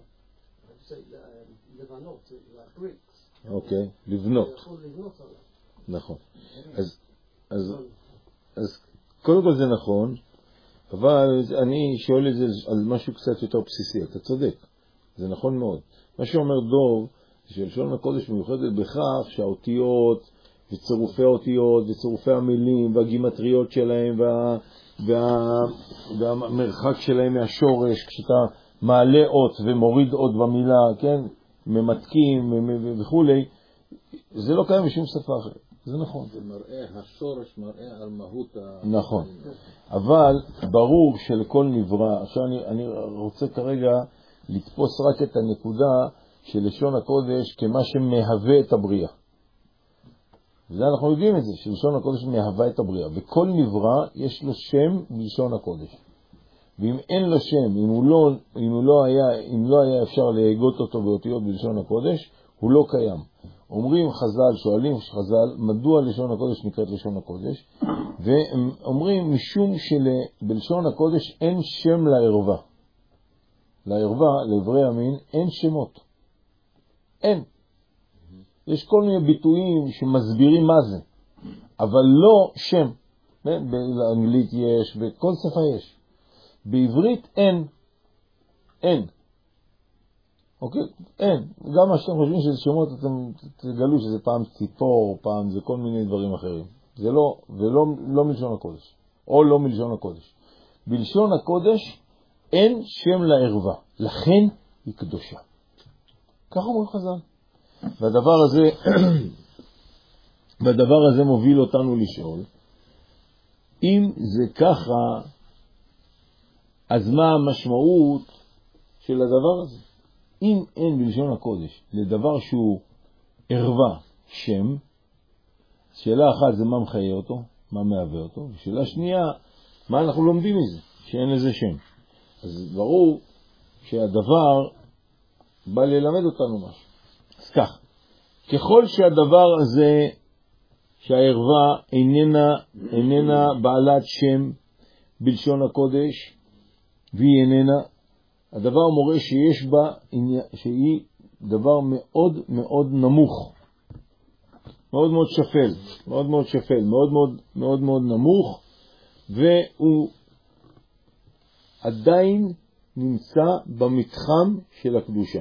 לבנות, בריקס. אוקיי, לבנות. יכול לבנות עליו. נכון. אז, אז, אז קודם כל זה נכון, אבל אני שואל את זה על משהו קצת יותר בסיסי. אתה צודק, זה נכון מאוד. מה שאומר דוב, שלשון הקודש מיוחדת בכך שהאותיות וצירופי האותיות וצירופי המילים והגימטריות שלהם וה, וה, והמרחק שלהם מהשורש, כשאתה מעלה אות ומוריד אות במילה, כן? ממתקים וכו', זה לא קיים בשום שפה אחרת. זה נכון. זה מראה, השורש מראה על מהות ה... נכון. אבל ברור שלכל נברא, עכשיו אני, אני רוצה כרגע לתפוס רק את הנקודה של לשון הקודש כמה שמהווה את הבריאה. וזה אנחנו יודעים את זה, שלשון הקודש מהווה את הבריאה. וכל נברא יש לו שם בלשון הקודש. ואם אין לו שם, אם הוא לא, אם הוא לא היה, אם לא היה אפשר להגות אותו באותיות בלשון הקודש, הוא לא קיים. אומרים חז"ל, שואלים חז"ל, מדוע לשון הקודש נקראת לשון הקודש? והם אומרים משום שבלשון הקודש אין שם לערווה. לערווה, לעברי המין, אין שמות. אין. יש כל מיני ביטויים שמסבירים מה זה, אבל לא שם. באנגלית יש, בכל שפה יש. בעברית אין. אין. אוקיי? אין. גם מה שאתם חושבים שזה שמות, אתם תגלו שזה פעם ציפור, פעם זה כל מיני דברים אחרים. זה לא, ולא לא מלשון הקודש. או לא מלשון הקודש. בלשון הקודש אין שם לערווה. לכן היא קדושה. ככה אומרים חז"ל. והדבר הזה, והדבר הזה מוביל אותנו לשאול, אם זה ככה, אז מה המשמעות של הדבר הזה? אם אין בלשון הקודש לדבר שהוא ערווה שם, שאלה אחת זה מה מחיה אותו, מה מהווה אותו, ושאלה שנייה, מה אנחנו לומדים מזה, שאין לזה שם. אז ברור שהדבר בא ללמד אותנו משהו. אז כך, ככל שהדבר הזה, שהערווה איננה, איננה בעלת שם בלשון הקודש, והיא איננה, הדבר מורה שיש בה, שהיא דבר מאוד מאוד נמוך, מאוד מאוד שפל, מאוד מאוד שפל, מאוד מאוד, מאוד מאוד נמוך, והוא עדיין נמצא במתחם של הקדושה.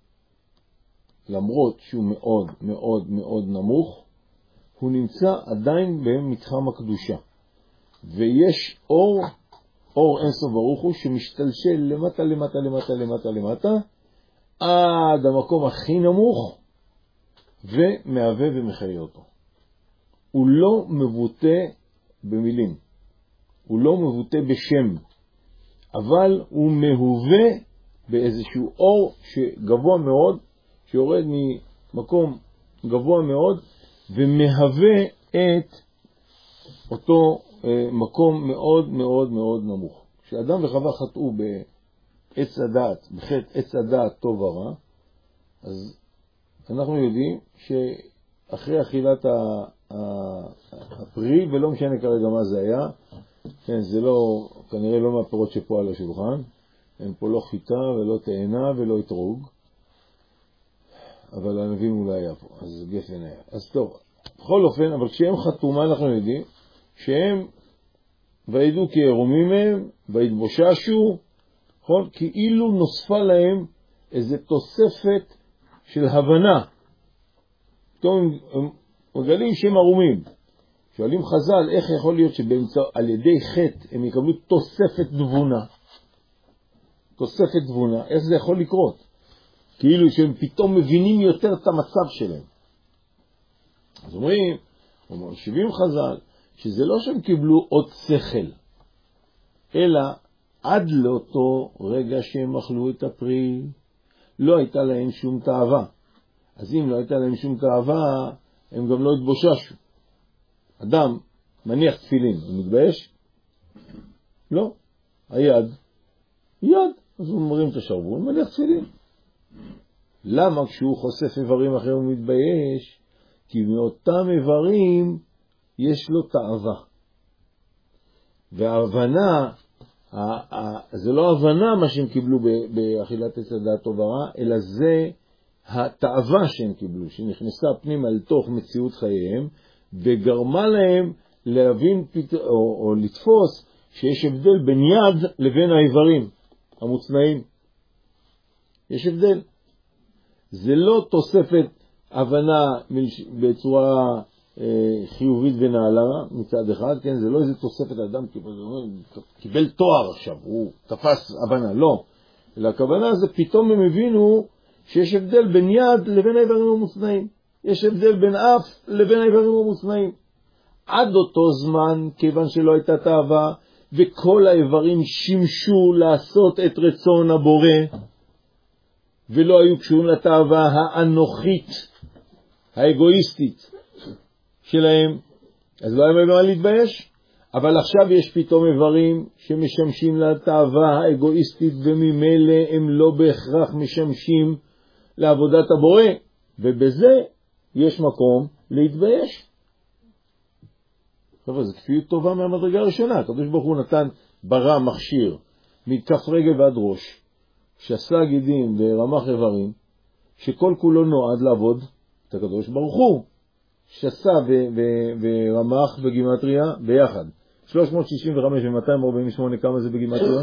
למרות שהוא מאוד מאוד מאוד נמוך, הוא נמצא עדיין במתחם הקדושה. ויש אור, אור אינסוף ברוך הוא, שמשתלשל למטה, למטה, למטה, למטה, למטה, עד המקום הכי נמוך, ומהווה ומחיה אותו. הוא לא מבוטא במילים, הוא לא מבוטא בשם, אבל הוא מהווה באיזשהו אור שגבוה מאוד, שיורד ממקום גבוה מאוד, ומהווה את אותו אה, מקום מאוד מאוד מאוד נמוך. כשאדם וחווה חטאו בעץ הדעת, בחטא עץ הדעת טוב ורע, אז אנחנו יודעים שאחרי אכילת הפרי, ולא משנה כרגע מה זה היה, כן, זה לא, כנראה לא מהפירות שפה על השולחן, אין פה לא חיטה ולא תאנה ולא אתרוג, אבל הענבים אולי היה פה, אז גפן היה. אז טוב, בכל אופן, אבל כשהם חטאו, מה אנחנו יודעים? שהם וידעו כי ערומים הם, והתבוששו, נכון? כאילו נוספה להם איזו תוספת של הבנה. פתאום הם מגלים שהם ערומים. שואלים חז"ל, איך יכול להיות שבאמצע, על ידי חטא הם יקבלו תוספת תבונה? תוספת תבונה, איך זה יכול לקרות? כאילו שהם פתאום מבינים יותר את המצב שלהם. אז אומרים, שבעים חז"ל, שזה לא שהם קיבלו עוד שכל, אלא עד לאותו רגע שהם אכלו את הפרי, לא הייתה להם שום תאווה. אז אם לא הייתה להם שום תאווה, הם גם לא התבוששו. אדם מניח תפילין, הוא מתבייש? לא. היד, יד. אז הוא מרים את השרוול, הוא מניח תפילין. למה כשהוא חושף איברים אחרים הוא מתבייש? כי מאותם איברים יש לו תאווה. וההבנה, זה לא הבנה מה שהם קיבלו באכילת עץ הדעת טוב ורע, אלא זה התאווה שהם קיבלו, שנכנסה פנימה לתוך מציאות חייהם, וגרמה להם להבין או, או לתפוס שיש הבדל בין יד לבין האיברים המוצנעים. יש הבדל. זה לא תוספת הבנה בצורה אה, חיובית ונעלה מצד אחד, כן? זה לא איזה תוספת אדם קיבל תואר עכשיו, הוא תפס הבנה, לא. אלא הכוונה זה פתאום הם הבינו שיש הבדל בין יד לבין האיברים המוצנעים. יש הבדל בין אף לבין האיברים המוצנעים. עד אותו זמן, כיוון שלא הייתה תאווה, וכל האיברים שימשו לעשות את רצון הבורא, ולא היו קשורים לתאווה האנוכית, האגואיסטית, שלהם, אז לא היה במה להתבייש. אבל עכשיו יש פתאום איברים שמשמשים לתאווה האגואיסטית, וממילא הם לא בהכרח משמשים לעבודת הבורא, ובזה יש מקום להתבייש. חבר'ה, זו כפיות טובה מהמדרגה הראשונה. הקדוש ברוך הוא נתן ברא מכשיר מכף רגל ועד ראש, שעשה גידים ורמח איברים, שכל כולו נועד לעבוד את הקדוש ברוך הוא, שעשה ורמח בגימטריה ביחד. שלוש מאות שישים וחמש ו-מאתיים ארבעים ושמונה, כמה זה בגימטריה?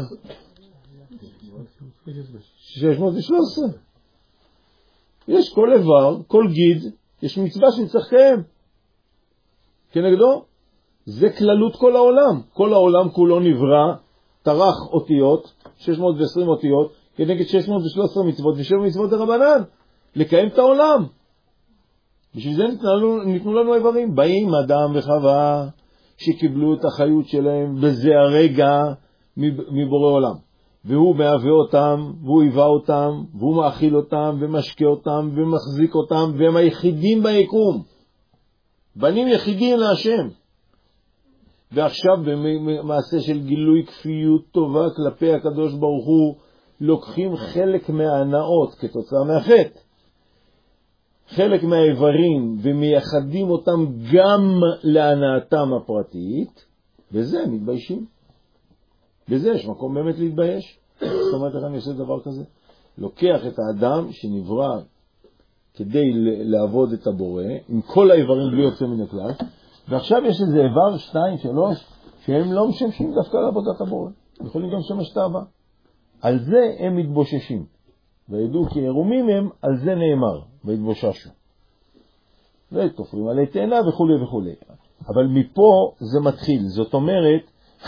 שש מאות ושלוש עשרה. יש כל איבר, כל גיד, יש מצווה שצריך לקיים. כנגדו, זה כללות כל העולם. כל העולם כולו נברא, טרח אותיות, שש מאות ועשרים אותיות, כנגד שש מאות ושלוש עשרה מצוות ושבע מצוות דרבנן, לקיים את העולם. בשביל זה ניתנו, ניתנו לנו איברים. באים אדם וחווה שקיבלו את החיות שלהם בזה הרגע מבורא עולם. והוא מהווה אותם, והוא היווה אותם, והוא מאכיל אותם, ומשקה אותם, ומחזיק אותם, והם היחידים ביקום. בנים יחידים להשם. ועכשיו במעשה של גילוי כפיות טובה כלפי הקדוש ברוך הוא, לוקחים חלק מההנאות כתוצאה מהחטא, חלק מהאיברים, ומייחדים אותם גם להנאתם הפרטית, וזה הם מתביישים. בזה יש מקום באמת להתבייש. זאת אומרת, איך אני עושה דבר כזה? לוקח את האדם שנברא כדי לעבוד את הבורא, עם כל האיברים בלי יוצא מן הכלל, ועכשיו יש איזה איבר, שתיים, שלוש, שהם לא משמשים דווקא לעבודת הבורא. יכולים גם לשמש את האהבה. על זה הם מתבוששים. וידעו כי ערומים הם, על זה נאמר, והתבוששו. ותופרים עלי תאנה וכו' וכו'. אבל מפה זה מתחיל. זאת אומרת,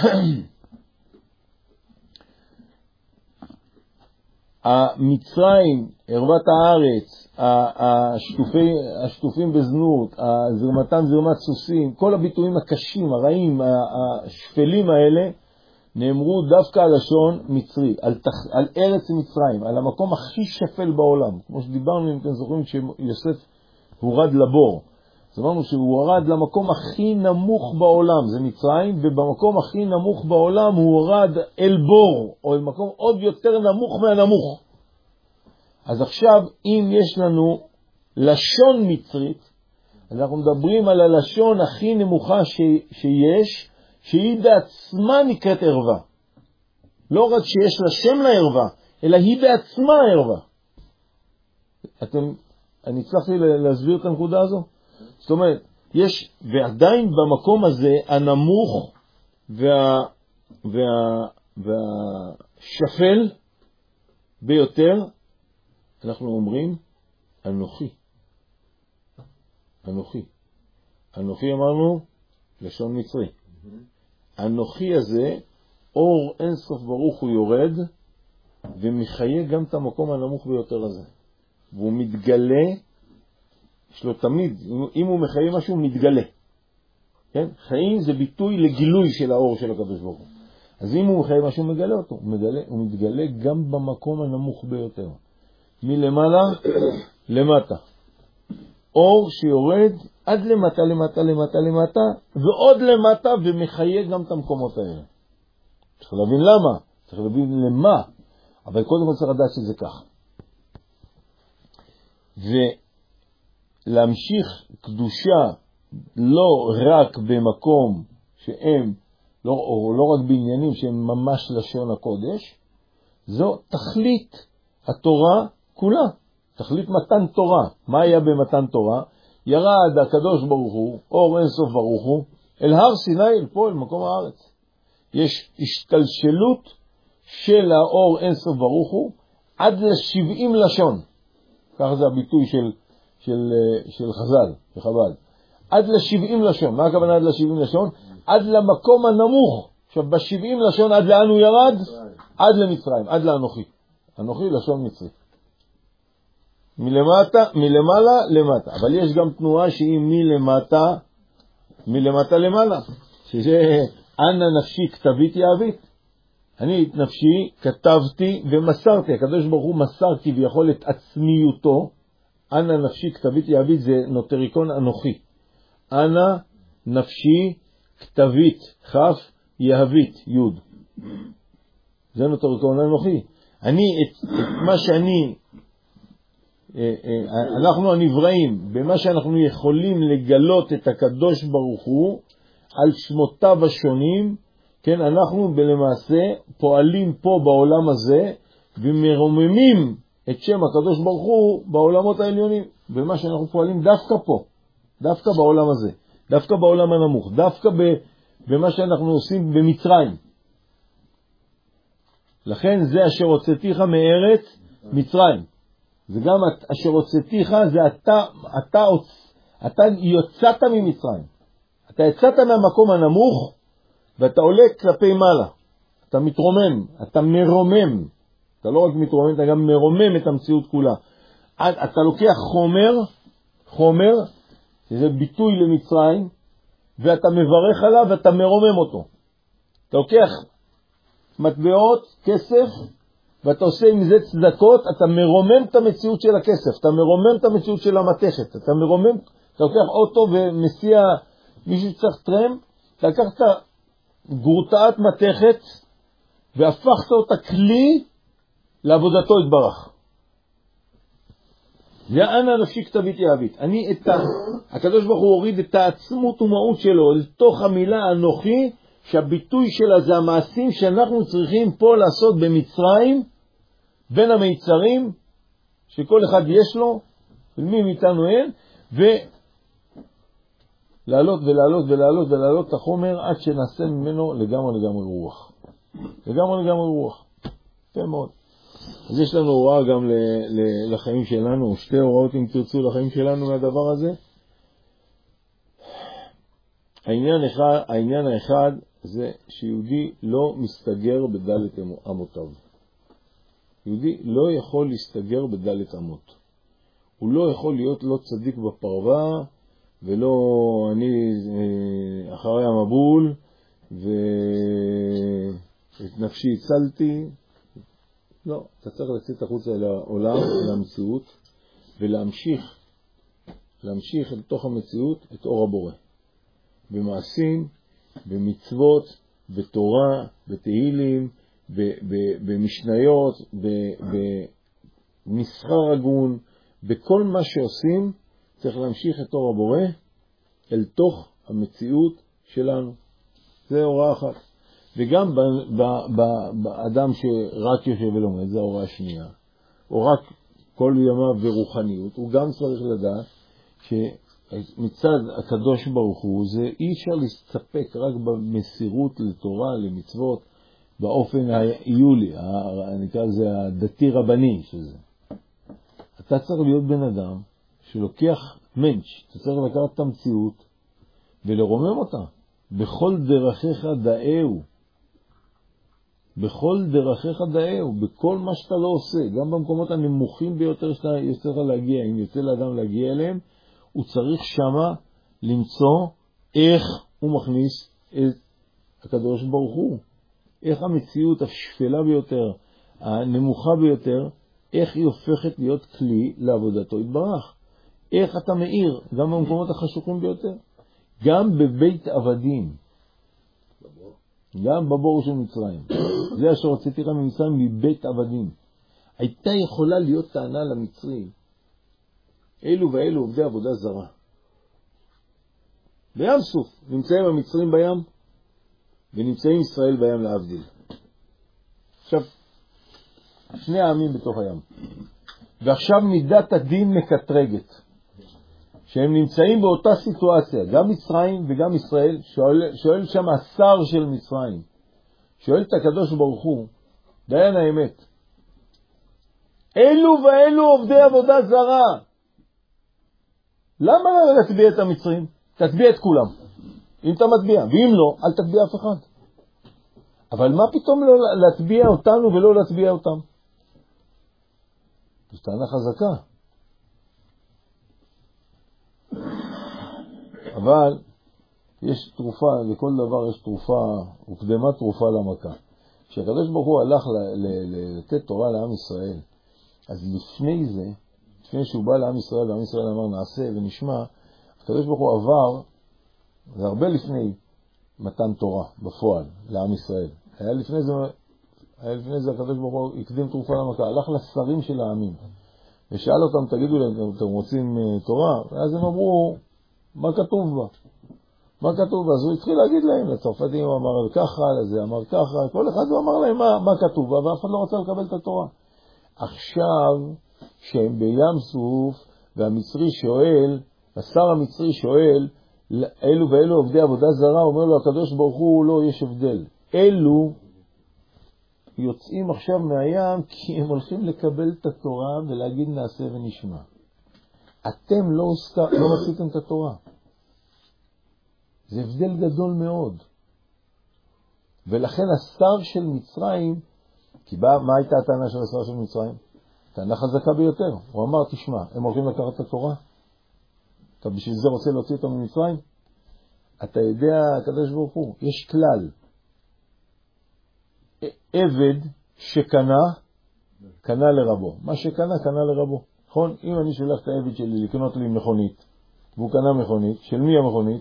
המצרים, ערוות הארץ, השטופי, השטופים בזנות, זרמתם זרמת סוסים, כל הביטויים הקשים, הרעים, השפלים האלה, נאמרו דווקא על לשון מצרי, על, תח, על ארץ מצרים, על המקום הכי שפל בעולם. כמו שדיברנו, אם אתם זוכרים, כשיוסף הורד לבור. אז אמרנו שהוא הורד למקום הכי נמוך בעולם, זה מצרים, ובמקום הכי נמוך בעולם הוא הורד אל בור, או אל מקום עוד יותר נמוך מהנמוך. אז עכשיו, אם יש לנו לשון מצרית, אז אנחנו מדברים על הלשון הכי נמוכה ש, שיש, שהיא בעצמה נקראת ערווה. לא רק שיש לה שם לערווה, אלא היא בעצמה ערווה. אתם, אני הצלחתי להסביר את הנקודה הזו? זאת אומרת, יש, ועדיין במקום הזה, הנמוך וה, וה, והשפל ביותר, אנחנו אומרים, אנוכי. אנוכי. אנוכי אמרנו, לשון מצרי. אנוכי הזה, אור אינסוף ברוך הוא יורד, ומחיה גם את המקום הנמוך ביותר הזה. והוא מתגלה, יש לו תמיד, אם הוא מחיה משהו, הוא מתגלה. כן? חיים זה ביטוי לגילוי של האור של הקדוש ברוך הוא. אז אם הוא מחיה משהו, הוא מגלה אותו. הוא, מגלה, הוא מתגלה גם במקום הנמוך ביותר. מלמעלה למטה. אור שיורד עד למטה, למטה, למטה, למטה, ועוד למטה, ומחיה גם את המקומות האלה. צריך להבין למה, צריך להבין למה, אבל קודם כל צריך לדעת שזה כך. ולהמשיך קדושה לא רק במקום שהם, לא, או לא רק בעניינים שהם ממש לשון הקודש, זו תכלית התורה כולה. תכלית מתן תורה. מה היה במתן תורה? ירד הקדוש ברוך הוא, אור אינסוף ברוך הוא, אל הר סיני, אל פה, אל מקום הארץ. יש השתלשלות של האור אינסוף ברוך הוא עד לשבעים לשון. ככה זה הביטוי של, של, של חז"ל, בחב"ד. עד לשבעים לשון. מה הכוונה עד לשבעים לשון? עד למקום הנמוך. עכשיו, בשבעים לשון עד לאן הוא ירד? עד למצרים, עד לאנוכי. אנוכי לשון מצרי. מלמטה, מלמעלה למטה. אבל יש גם תנועה שהיא מלמטה, מלמטה למעלה. שזה אנא נפשי כתבית יעבית. אני את נפשי כתבתי ומסרתי. הקדוש ברוך הוא מסרתי ויכול את עצמיותו. אנא נפשי כתבית יעבית זה נוטריקון אנוכי. אנא נפשי כתבית, כף יהבית, יוד. זה נותר כהונה אנוכי. אני, את, את מה שאני, אנחנו הנבראים, במה שאנחנו יכולים לגלות את הקדוש ברוך הוא, על שמותיו השונים, כן, אנחנו למעשה פועלים פה בעולם הזה, ומרוממים את שם הקדוש ברוך הוא בעולמות העליונים, במה שאנחנו פועלים דווקא פה, דווקא בעולם הזה, דווקא בעולם הנמוך, דווקא במה שאנחנו עושים במצרים. לכן זה אשר הוצאתיך מארץ מצרים. זה גם אשר הוצאתיך, זה אתה, אתה, אתה יוצאת ממצרים. אתה יצאת מהמקום הנמוך, ואתה עולה כלפי מעלה. אתה מתרומם, אתה מרומם. אתה לא רק מתרומם, אתה גם מרומם את המציאות כולה. אתה לוקח חומר, חומר, זה ביטוי למצרים, ואתה מברך עליו ואתה מרומם אותו. אתה לוקח מטבעות, כסף, ואתה עושה עם זה צדקות, אתה מרומם את המציאות של הכסף, אתה מרומם את המציאות של המתכת, אתה מרומם, אתה לוקח אוטו ומסיע מישהו שצריך טרם, אתה לקחת גורתאת מתכת, והפכת אותה כלי לעבודתו יתברך. ואנא נפשי כתבית יהבית. אני את ה... הקדוש ברוך הוא הוריד את העצמות ומהות שלו לתוך המילה אנוכי, שהביטוי שלה זה המעשים שאנחנו צריכים פה לעשות במצרים, בין המיצרים, שכל אחד יש לו, ולמי מאיתנו אין, ולעלות ולעלות ולעלות ולעלות את החומר עד שנעשה ממנו לגמרי לגמרי רוח. לגמרי לגמרי רוח. יפה מאוד. אז יש לנו הוראה גם לחיים שלנו, שתי הוראות אם תרצו לחיים שלנו מהדבר הזה. העניין אחד, העניין האחד זה שיהודי לא מסתגר בדלת אמותיו. יהודי לא יכול להסתגר בדלת אמות. הוא לא יכול להיות לא צדיק בפרווה, ולא אני אחרי המבול, ואת נפשי הצלתי. לא, אתה צריך לצאת החוצה אל העולם, אל המציאות, ולהמשיך, להמשיך לתוך המציאות את אור הבורא. במעשים, במצוות, בתורה, בתהילים, במשניות, במסחר הגון, בכל מה שעושים, צריך להמשיך את אור הבורא אל תוך המציאות שלנו. זה הוראה אחת. וגם באדם שרק יושב ולומד, זה ההוראה השנייה, או רק כל ימיו ברוחניות, הוא גם צריך לדעת שמצד הקדוש ברוך הוא, זה אי אפשר להסתפק רק במסירות לתורה, למצוות, באופן היולי, נקרא לזה הדתי רבני שזה. אתה צריך להיות בן אדם שלוקח מנש, אתה צריך לקחת את המציאות ולרומם אותה. בכל דרכיך דאהו. בכל דרכיך דאהו, בכל מה שאתה לא עושה, גם במקומות הנמוכים ביותר שאתה צריך להגיע, אם יוצא לאדם להגיע אליהם, הוא צריך שמה למצוא איך הוא מכניס את הקדוש ברוך הוא. איך המציאות השפלה ביותר, הנמוכה ביותר, איך היא הופכת להיות כלי לעבודתו יתברך. איך אתה מאיר, גם במקומות החשוכים ביותר. גם בבית עבדים. גם בבור של מצרים. זה אשר הוצאתי לך ממצרים מבית עבדים. הייתה יכולה להיות טענה למצרים. אלו ואלו עובדי עבודה זרה. בים סוף נמצאים המצרים בים, ונמצאים ישראל בים להבדיל. עכשיו, שני העמים בתוך הים. ועכשיו מידת הדין מקטרגת. שהם נמצאים באותה סיטואציה, גם מצרים וגם ישראל, שואל, שואל שם השר של מצרים, שואל את הקדוש ברוך הוא, דיין האמת, אלו ואלו עובדי עבודה זרה, למה לא להטביע את המצרים? תטביע את כולם, אם אתה מטביע, ואם לא, אל תטביע אף אחד. אבל מה פתאום לא להטביע אותנו ולא להטביע אותם? זו טענה חזקה. אבל יש תרופה, לכל דבר יש תרופה, וקדמה תרופה למכה. כשהקדוש ברוך הוא הלך לתת תורה לעם ישראל, אז לפני זה, לפני שהוא בא לעם ישראל, ועם ישראל אמר נעשה ונשמע, הקדוש ברוך הוא עבר זה הרבה לפני מתן תורה בפועל לעם ישראל. היה לפני זה, היה לפני זה הקדוש ברוך הוא הקדים תרופה למכה, הלך לשרים של העמים ושאל אותם, תגידו להם, אתם רוצים תורה? ואז הם אמרו, מה כתוב בה? מה כתוב בה? אז הוא התחיל להגיד להם, לצרפתים הוא אמר ככה, לזה אמר ככה, כל אחד הוא אמר להם מה, מה כתוב בה, ואף אחד לא רוצה לקבל את התורה. עכשיו, שהם בים סוף, והמצרי שואל, השר המצרי שואל, אלו ואלו עובדי עבודה זרה, אומר לו הקדוש ברוך הוא, לא, יש הבדל. אלו יוצאים עכשיו מהים כי הם הולכים לקבל את התורה ולהגיד נעשה ונשמע. אתם לא, לא רציתם את התורה. זה הבדל גדול מאוד. ולכן השר של מצרים, כי בא, מה הייתה הטענה של השר של מצרים? טענה חזקה ביותר. הוא אמר, תשמע, הם הולכים לקחת את התורה? אתה בשביל זה רוצה להוציא אותם ממצרים? אתה יודע, הקדוש ברוך הוא, יש כלל. עבד שקנה, קנה לרבו. מה שקנה, קנה לרבו. נכון? אם אני שולח את העבד שלי לקנות לי מכונית, והוא קנה מכונית, של מי המכונית?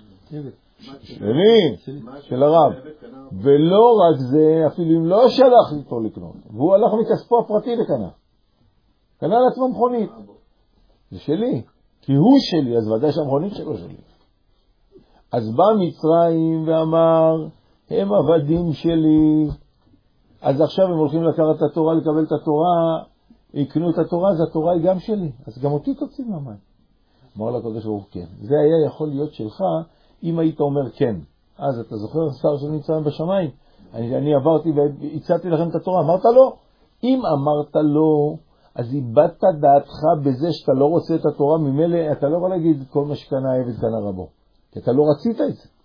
שלי, של הרב. ולא רק זה, אפילו אם לא שלח איתו לקנות, והוא הלך מכספו הפרטי לקנה. קנה לעצמו מכונית. זה שלי. כי הוא שלי, אז ודאי שהמכונית שלו שלי. אז בא מצרים ואמר, הם עבדים שלי, אז עכשיו הם הולכים לקחת את התורה, לקבל את התורה, יקנו את התורה, אז התורה היא גם שלי, אז גם אותי תוציא מהמים. אמר לה הקדוש ברוך הוא, כן. זה היה יכול להיות שלך, אם היית אומר כן. אז אתה זוכר, שר של מצרים בשמיים, אני, אני עברתי והצעתי לכם את התורה, אמרת לא? אם אמרת לא, אז איבדת דעתך בזה שאתה לא רוצה את התורה, ממילא אתה לא יכול להגיד כל מה שקנה עבד קנה רבו, כי אתה לא רצית את זה.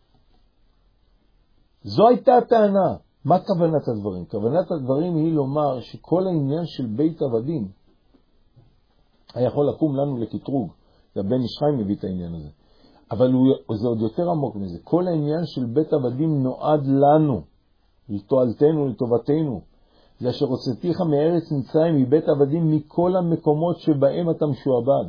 זו הייתה הטענה. מה כוונת הדברים? כוונת הדברים היא לומר שכל העניין של בית עבדים היה יכול לקום לנו לקטרוג. זה בן איש חיים מביא את העניין הזה. אבל הוא, זה עוד יותר עמוק מזה. כל העניין של בית עבדים נועד לנו, לתועלתנו, לטובתנו. זה אשר הוצאתיך מארץ מצרים מבית עבדים מכל המקומות שבהם אתה משועבד.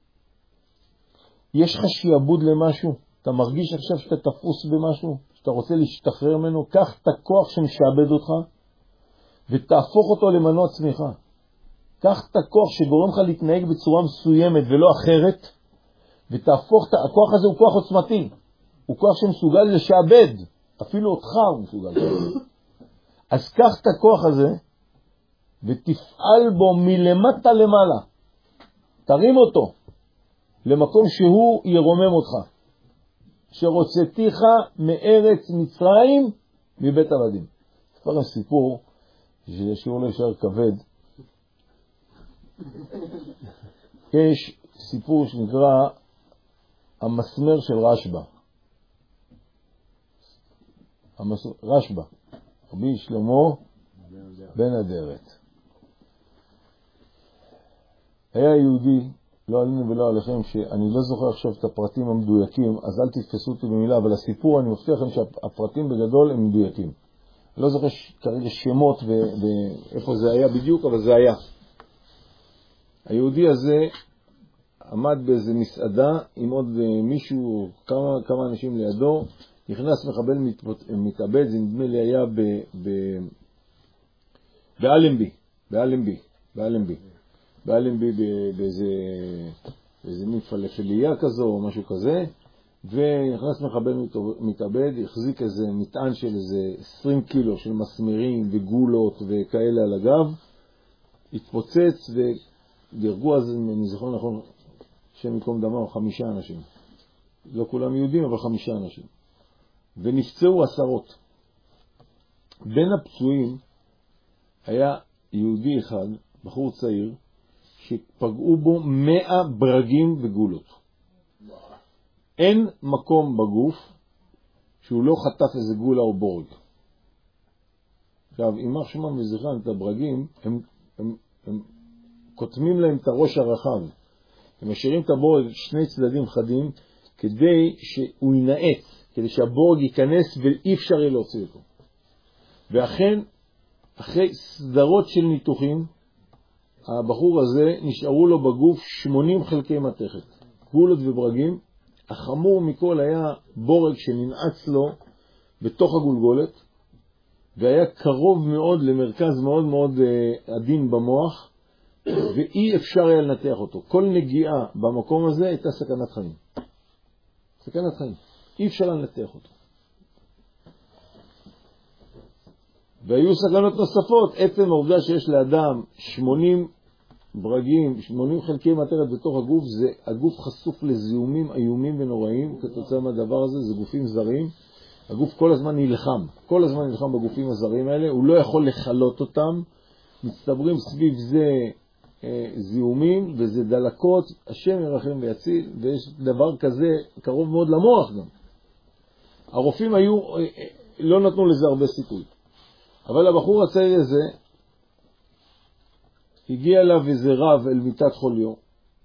יש לך שיעבוד למשהו? אתה מרגיש עכשיו שאתה תפוס במשהו? שאתה רוצה להשתחרר ממנו? קח את הכוח שמשעבד אותך ותהפוך אותו למנוע צמיחה. קח את הכוח שגורם לך להתנהג בצורה מסוימת ולא אחרת, ותהפוך את הכוח הזה. הוא כוח עוצמתי, הוא כוח שמסוגל לשעבד, אפילו אותך הוא מסוגל לשעבד. אז קח את הכוח הזה ותפעל בו מלמטה למעלה, תרים אותו למקום שהוא ירומם אותך. שרוצתיך מארץ מצרים מבית עבדים. כבר הסיפור שישאור להישאר כבד, יש סיפור שנקרא המסמר של רשב"א. המס... רשב"א, רבי שלמה בן אדרת. היה יהודי, לא עלינו ולא עליכם, שאני לא זוכר עכשיו את הפרטים המדויקים, אז אל תתפסו אותי במילה, אבל הסיפור, אני מבטיח לכם שהפרטים בגדול הם מדויקים. לא זוכר כרגע שמות ואיפה זה היה בדיוק, אבל זה היה. היהודי הזה עמד באיזה מסעדה עם עוד מישהו, כמה, כמה אנשים לידו, נכנס מחבל מתאבד, זה נדמה לי היה ב, ב, באלנבי, באלנבי, באלנבי. באלנבי באיזה, באיזה מין פלפליה כזו או משהו כזה, ונכנס מחבל מתאבד, החזיק איזה מטען של איזה עשרים קילו של מסמרים וגולות וכאלה על הגב, התפוצץ ודרגו אז, אני זוכר נכון, שם מקום דמה, חמישה אנשים. לא כולם יהודים, אבל חמישה אנשים. ונפצעו עשרות. בין הפצועים היה יהודי אחד, בחור צעיר, שפגעו בו מאה ברגים וגולות. אין מקום בגוף שהוא לא חטף איזה גולה או בורג. עכשיו, אם שמם וזכרן את הברגים, הם, הם, הם כותמים להם את הראש הרחב. הם משאירים את הבורג שני צדדים חדים, כדי שהוא ינעץ, כדי שהבורג ייכנס ואי אפשר יהיה להוציא אותו. ואכן, אחרי סדרות של ניתוחים, הבחור הזה נשארו לו בגוף שמונים חלקי מתכת, גולות וברגים, החמור מכל היה בורג שננעץ לו בתוך הגולגולת, והיה קרוב מאוד למרכז מאוד מאוד עדין במוח, ואי אפשר היה לנתח אותו. כל נגיעה במקום הזה הייתה סכנת חיים. סכנת חיים. אי אפשר לנתח אותו. והיו סכנות נוספות. עצם העובדה שיש לאדם שמונים ברגים, שמונים חלקי מתרת בתוך הגוף, זה הגוף חשוף לזיהומים איומים ונוראים כתוצאה מהדבר הזה, זה גופים זרים. הגוף כל הזמן נלחם, כל הזמן נלחם בגופים הזרים האלה, הוא לא יכול לחלות אותם, מצטברים סביב זה אה, זיהומים וזה דלקות, השם ירחם ויציל, ויש דבר כזה קרוב מאוד למוח גם. הרופאים היו, אה, לא נתנו לזה הרבה סיכוי. אבל הבחור הצעיר הזה, הגיע אליו איזה רב אל מיטת חוליו,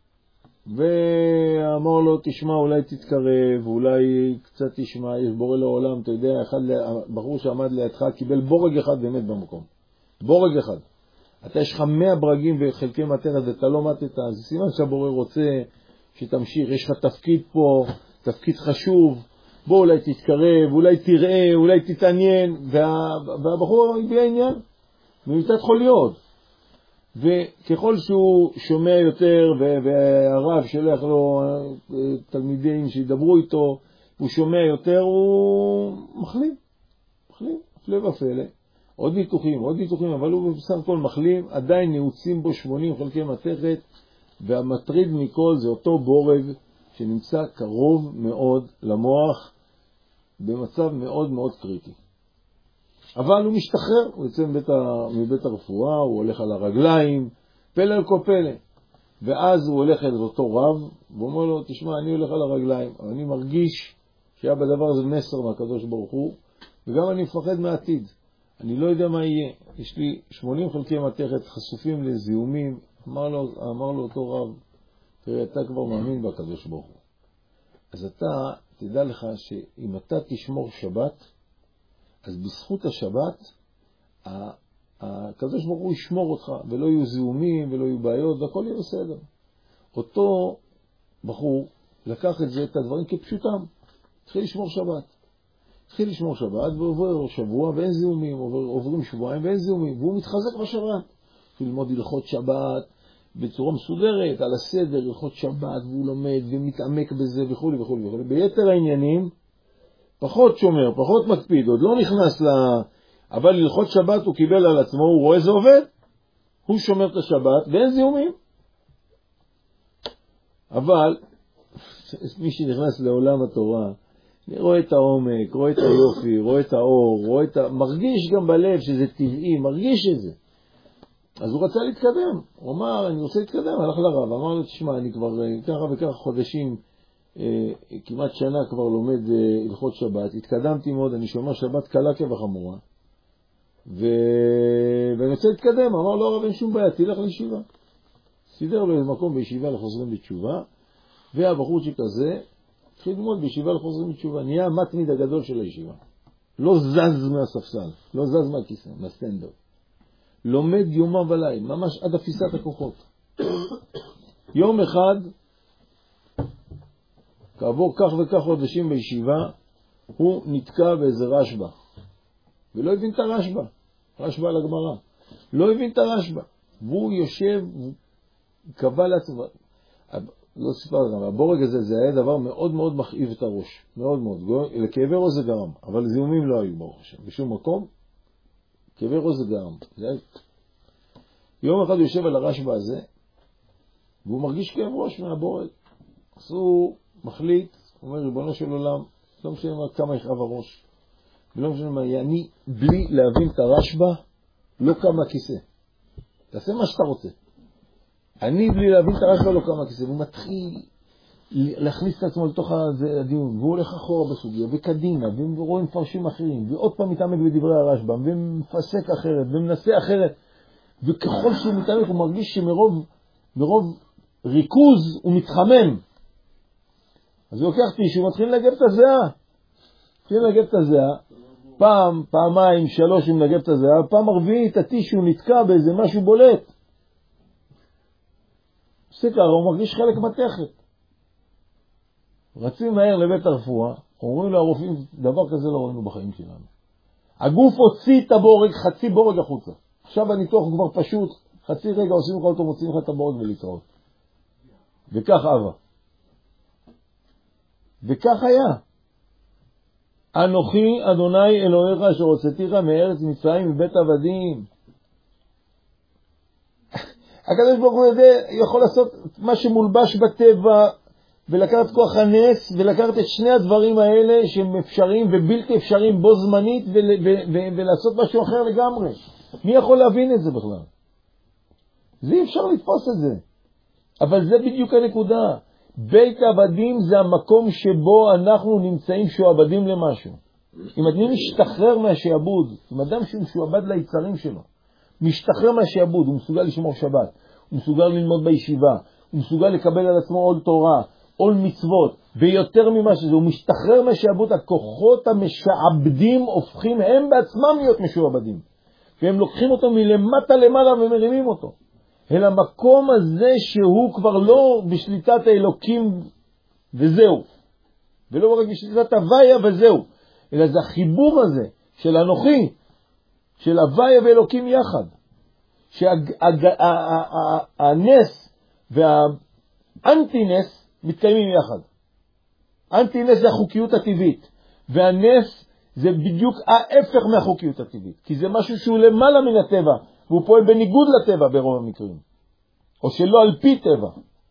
ואמר לו, תשמע, אולי תתקרב, אולי קצת תשמע, יש בורא לעולם, אתה יודע, אחד, בחור שעמד לידך קיבל בורג אחד באמת במקום. בורג אחד. אתה יש לך מאה ברגים וחלקי מתרת ואתה לא מתת, זה סימן שהבורא רוצה שתמשיך, יש לך תפקיד פה, תפקיד חשוב, בוא אולי תתקרב, אולי תראה, אולי תתעניין, וה, והבחור הגיע עניין, ממיטת חוליות. וככל שהוא שומע יותר, והרב שלח לו תלמידים שידברו איתו, הוא שומע יותר, הוא מחלים. מחלים, הפלא ופלא. עוד ניתוחים, עוד ניתוחים, אבל הוא בסך הכל מחלים, עדיין נעוצים בו שמונים חלקי מתכת, והמטריד מכל זה אותו בורג שנמצא קרוב מאוד למוח, במצב מאוד מאוד קריטי. אבל הוא משתחרר, הוא יוצא מבית, ה... מבית הרפואה, הוא הולך על הרגליים, פלא על כל פלא. ואז הוא הולך אל אותו רב, והוא אומר לו, תשמע, אני הולך על הרגליים, אבל אני מרגיש שהיה בדבר הזה מסר מהקדוש ברוך הוא, וגם אני מפחד מהעתיד. אני לא יודע מה יהיה. יש לי שמונים חלקי מתכת חשופים לזיהומים. אמר לו, אמר לו אותו רב, תראה, אתה כבר מאמין בקדוש ברוך הוא. אז אתה, תדע לך שאם אתה תשמור שבת, אז בזכות השבת, הקדוש ברוך הוא ישמור אותך, ולא יהיו זיהומים, ולא יהיו בעיות, והכל יהיה בסדר. אותו בחור לקח את זה, את הדברים כפשוטם. התחיל לשמור שבת. התחיל לשמור שבת, ועובר שבוע ואין זיהומים, עובר, עוברים שבועיים ואין זיהומים, והוא מתחזק בשבת. התחיל ללמוד הלכות שבת בצורה מסודרת, על הסדר, הלכות שבת, והוא לומד ומתעמק בזה וכו' וכו' וכו'. ביתר העניינים, פחות שומר, פחות מקפיד, עוד לא נכנס ל... אבל הלכות שבת הוא קיבל על עצמו, הוא רואה זה עובד. הוא שומר את השבת ואין זיהומים. אבל מי שנכנס לעולם התורה, אני רואה את העומק, רואה את היופי, רואה את האור, רואה את ה... מרגיש גם בלב שזה טבעי, מרגיש את זה. אז הוא רצה להתקדם. הוא אמר, אני רוצה להתקדם, הלך לרב. אמר לו, תשמע, אני כבר ככה וככה חודשים, אה, כמעט שנה כבר לומד אה, הלכות שבת. התקדמתי מאוד, אני שומע שבת קלה כבחמורה. ו... ואני רוצה להתקדם. אמר לו, הרב, אין שום בעיה, תלך לישיבה. סידר לו מקום בישיבה לחוזרים בתשובה, והבחורצ'יק הזה התחיל ללמוד בישיבה לחוזרים בתשובה. נהיה המתמיד הגדול של הישיבה. לא זז מהספסל, לא זז מהכיסא, מהסטנדר. לומד יומם וליל, ממש עד אפיסת הכוחות. יום אחד, כעבור כך וכך חודשים בישיבה, הוא נתקע באיזה רשב"א. ולא הבין את הרשב"א. רשב"א על הגמרא. לא הבין את הרשב"א. והוא יושב, הוא קבע לעצמו. לא סיפר גם, הבורג הזה זה היה דבר מאוד מאוד מכאיב את הראש. מאוד מאוד. לכאבי ראש זה גרם. אבל זיהומים לא היו ברוך השם. בשום מקום. כאבי ראש זה גרם. יום אחד הוא יושב על הרשב"א הזה, והוא מרגיש כאב ראש מהבורג. אז הוא מחליט, הוא אומר, ריבונו של עולם, לא משנה כמה יכאב הראש. ולא משנה מה יהיה, אני בלי להבין את הרשב"א, לא קם מהכיסא. תעשה מה שאתה רוצה. אני בלי להבין את הרשב"א לא קם מהכיסא. והוא מתחיל להכניס את עצמו לתוך הדיון, והוא הולך אחורה בסוגיה, וקדימה, ורואה מפרשים אחרים, ועוד פעם מתעמק בדברי הרשב"א, ומפסק אחרת, ומנסה אחרת. וככל שהוא מתעמק, הוא מרגיש שמרוב מרוב ריכוז הוא מתחמם. אז הוא לוקח טישו, הוא מתחיל לנגב את הזיעה. מתחיל לנגב את הזיעה. פעם, פעמיים, שלוש הוא מנגב את הזיעה. פעם הרביעית, הטישו נתקע באיזה משהו בולט. עושה ככה, הוא מרגיש חלק מתכת. רצים מהר לבית הרפואה, אומרים לו הרופאים, דבר כזה לא ראינו בחיים שלנו. הגוף הוציא את הבורג, חצי בורג החוצה. עכשיו הניתוח הוא כבר פשוט, חצי רגע עושים לך אותו, מוציאים לך את הבורג ולהתראות. וכך אבא. וכך היה. אנוכי אדוני אלוהיך אשר הוצאתיך מארץ מצרים מבית עבדים. הקדוש ברוך הוא יודע, יכול לעשות מה שמולבש בטבע, ולקחת כוח הנס, ולקחת את שני הדברים האלה שהם אפשריים ובלתי אפשריים בו זמנית, ול- ו- ו- ולעשות משהו אחר לגמרי. מי יכול להבין את זה בכלל? זה אי אפשר לתפוס את זה. אבל זה בדיוק הנקודה. בית עבדים זה המקום שבו אנחנו נמצאים שועבדים למשהו. אם אדם משתחרר מהשעבוד, אם אדם שהוא משועבד ליצרים שלו, משתחרר מהשעבוד, הוא מסוגל לשמור שבת, הוא מסוגל ללמוד בישיבה, הוא מסוגל לקבל על עצמו עול תורה, עול מצוות, ויותר ממה שזה, הוא משתחרר מהשעבוד, הכוחות המשעבדים הופכים הם בעצמם להיות משועבדים. והם לוקחים אותו מלמטה למעלה ומרימים אותו. אל המקום הזה שהוא כבר לא בשליטת האלוקים וזהו. ולא רק בשליטת הוויה וזהו. אלא זה החיבור הזה של אנוכי, של הוויה ואלוקים יחד. שהנס והאנטי-נס מתקיימים יחד. אנטי-נס זה החוקיות הטבעית. והנס זה בדיוק ההפך מהחוקיות הטבעית. כי זה משהו שהוא למעלה מן הטבע. והוא פועל בניגוד לטבע ברוב המקרים. או שלא על פי טבע.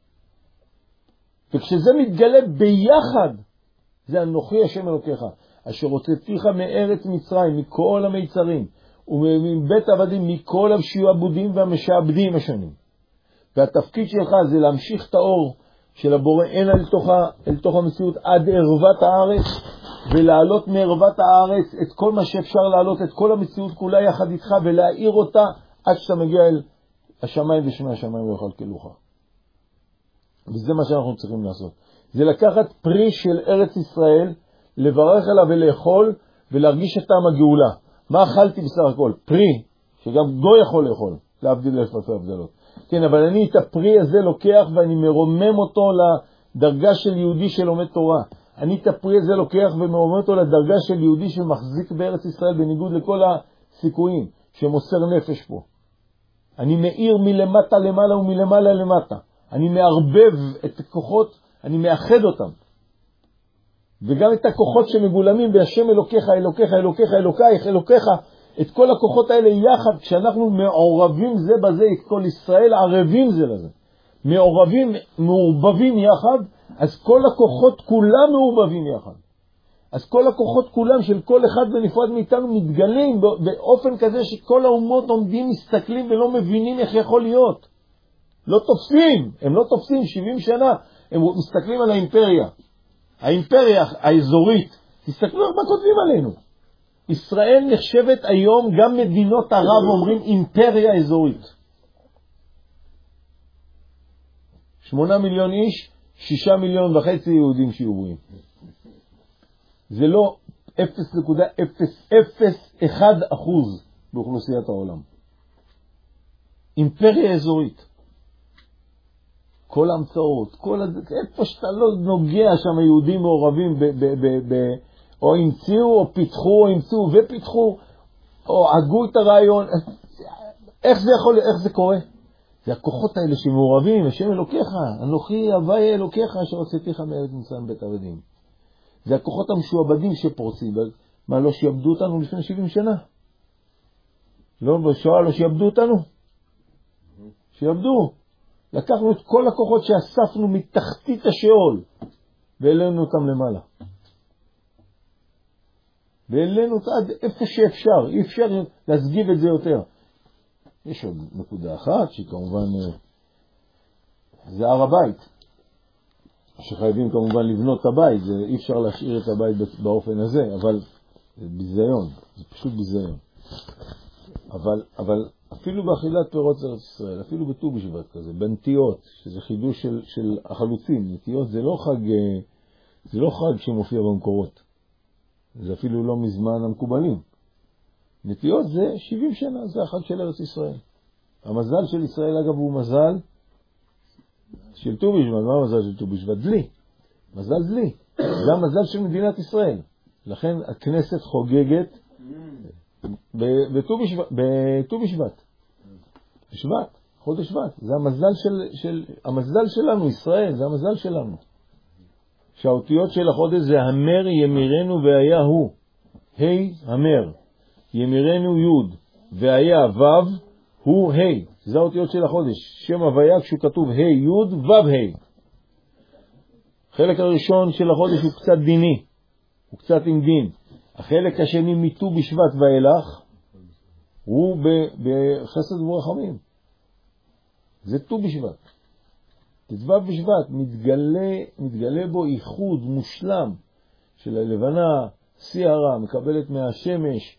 וכשזה מתגלה ביחד, זה אנוכי השם אלוקיך, אשר הוצאתיך מארץ מצרים, מכל המיצרים, ומבית עבדים, מכל השעבודים והמשעבדים השונים. והתפקיד שלך זה להמשיך את האור של הבורא הנה אל תוך, אל תוך המציאות עד ערוות הארץ, ולהעלות מערוות הארץ את כל מה שאפשר להעלות, את כל המציאות כולה יחד איתך, ולהאיר אותה עד שאתה מגיע אל השמיים ושמי השמיים ויאכל כלוך. וזה מה שאנחנו צריכים לעשות. זה לקחת פרי של ארץ ישראל, לברך עליו ולאכול, ולהרגיש את טעם הגאולה. מה אכלתי בסך הכל? פרי, שגם גוי יכול לאכול, להבדיל אלף הבדלות. כן, אבל אני את הפרי הזה לוקח ואני מרומם אותו לדרגה של יהודי שלומד תורה. אני את הפרי הזה לוקח ומרומם אותו לדרגה של יהודי שמחזיק בארץ ישראל בניגוד לכל הסיכויים, שמוסר נפש פה. אני מאיר מלמטה למעלה ומלמעלה למטה. אני מערבב את הכוחות, אני מאחד אותם. וגם את הכוחות שמגולמים בהשם אלוקיך, אלוקיך, אלוקיך, אלוקייך, אלוקיך, את כל הכוחות האלה יחד, כשאנחנו מעורבים זה בזה, את כל ישראל ערבים זה לזה. מעורבים, מעורבבים יחד, אז כל הכוחות כולם מעורבבים יחד. אז כל הכוחות כולם של כל אחד בנפרד מאיתנו מתגלים באופן כזה שכל האומות עומדים, מסתכלים ולא מבינים איך יכול להיות. לא תופסים, הם לא תופסים שבעים שנה, הם מסתכלים על האימפריה. האימפריה האזורית, תסתכלו מה כותבים עלינו. ישראל נחשבת היום, גם מדינות ערב אומרים אימפריה אזורית. שמונה מיליון איש, שישה מיליון וחצי יהודים שיעורים. זה לא אפס נקודה אפס אפס אחד אחוז באוכלוסיית העולם. אימפריה אזורית. כל המצאות, כל הזה, איפה שאתה לא נוגע שם יהודים מעורבים ב, ב, ב, ב, או המציאו או פיתחו או המציאו ופיתחו או עגו את הרעיון. איך זה יכול, איך זה קורה? זה הכוחות האלה שמעורבים, השם אלוקיך, אנוכי הוויה אלוקיך אשר הוצאתיך מארץ מצרים בית עבדים. זה הכוחות המשועבדים שפורצים. מה, לא שיעבדו אותנו לפני שבעים שנה? לא, בשואה לא שיעבדו אותנו? שיעבדו. לקחנו את כל הכוחות שאספנו מתחתית השאול, והעלינו אותם למעלה. והעלינו אותם עד איפה שאפשר. אי אפשר להסגיב את זה יותר. יש עוד נקודה אחת, שכמובן זה הר הבית. שחייבים כמובן לבנות את הבית, זה אי אפשר להשאיר את הבית באופן הזה, אבל זה ביזיון, זה פשוט ביזיון. אבל, אבל אפילו באכילת פירות ארץ ישראל, אפילו בט"ו בשבט כזה, בנטיות, שזה חידוש של, של החלוצים, נטיות זה לא חג, זה לא חג שמופיע במקורות. זה אפילו לא מזמן המקובלים. נטיות זה שבעים שנה, זה החג של ארץ ישראל. המזל של ישראל אגב הוא מזל של ט"ו בשבט. מה המזל של ט"ו בשבט? דלי. מזל דלי. זה המזל של מדינת ישראל. לכן הכנסת חוגגת בט"ו בשבט, בט"ו בשבט. בשבט, חודש שבט. זה המזל של, של, המזל שלנו, ישראל, זה המזל שלנו. שהאותיות של החודש זה המר ימירנו והיה הוא. ה' המר. ימירנו י' והיה ו' הוא ה'. זה האותיות של החודש. שם הוויה כשהוא כתוב ה' י' ו' ה'. החלק הראשון של החודש הוא קצת דיני. הוא קצת עם דין. החלק השני מט"ו בשבט ואילך הוא בחסד ורחמים. זה ט"ו בשבט. ט"ו בשבט מתגלה, מתגלה בו ייחוד מושלם של הלבנה, שערה, מקבלת מהשמש,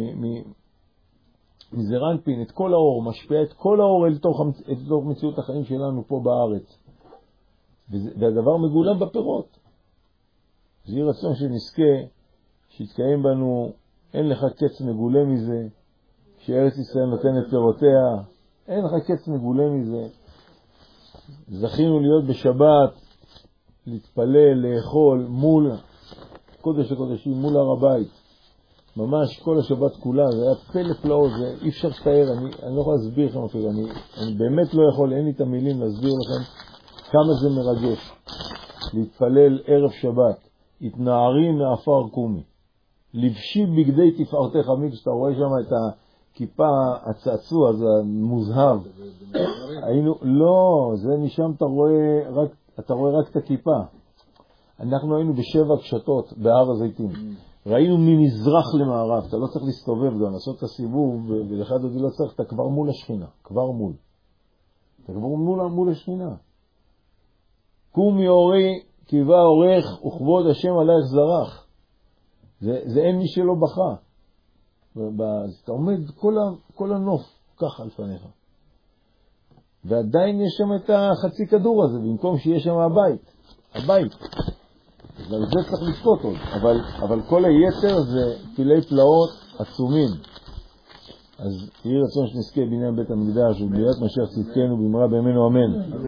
מזרנפין, את כל האור, משפיע את כל האור אל תוך, אל תוך מציאות החיים שלנו פה בארץ. והדבר מגולם בפירות. זה יהיה רצון שנזכה, שיתקיים בנו, אין לך קץ מגולה מזה, שארץ ישראל נותנת פירותיה, אין לך קץ מגולה מזה. זכינו להיות בשבת, להתפלל, לאכול, מול קודש הקודשים, מול הר הבית. ממש כל השבת כולה, זה היה פלא פלאות, זה אי אפשר לתאר, אני, אני לא יכול להסביר לכם אפילו, אני, אני באמת לא יכול, אין לי את המילים להסביר לכם כמה זה מרגש. להתפלל ערב שבת, התנערי מעפר קומי, לבשי בגדי תפארתך עמי, כשאתה רואה שם את הכיפה, הצעצוע, זה מוזהב. היינו, לא, זה משם אתה רואה רק, אתה רואה רק את הכיפה. אנחנו היינו בשבע קשתות בהר הזיתים. ראינו ממזרח למערב, אתה לא צריך להסתובב גם, לעשות את הסיבוב, ולך דודי לא צריך, אתה כבר מול השכינה, כבר מול. אתה כבר מול, מול השכינה. קום יורי, קיבה עורך, וכבוד השם עלייך זרח. זה, זה אין מי שלא בכה. אז אתה עומד כל, ה, כל הנוף ככה לפניך. ועדיין יש שם את החצי כדור הזה, במקום שיש שם הבית. הבית. ועל זה צריך לזכות עוד. אבל, אבל כל היתר זה פילי פלאות עצומים. אז יהי רצון שנזכה בניין בית המקדש ובביאת משיח צדקנו במהרה בימינו אמן.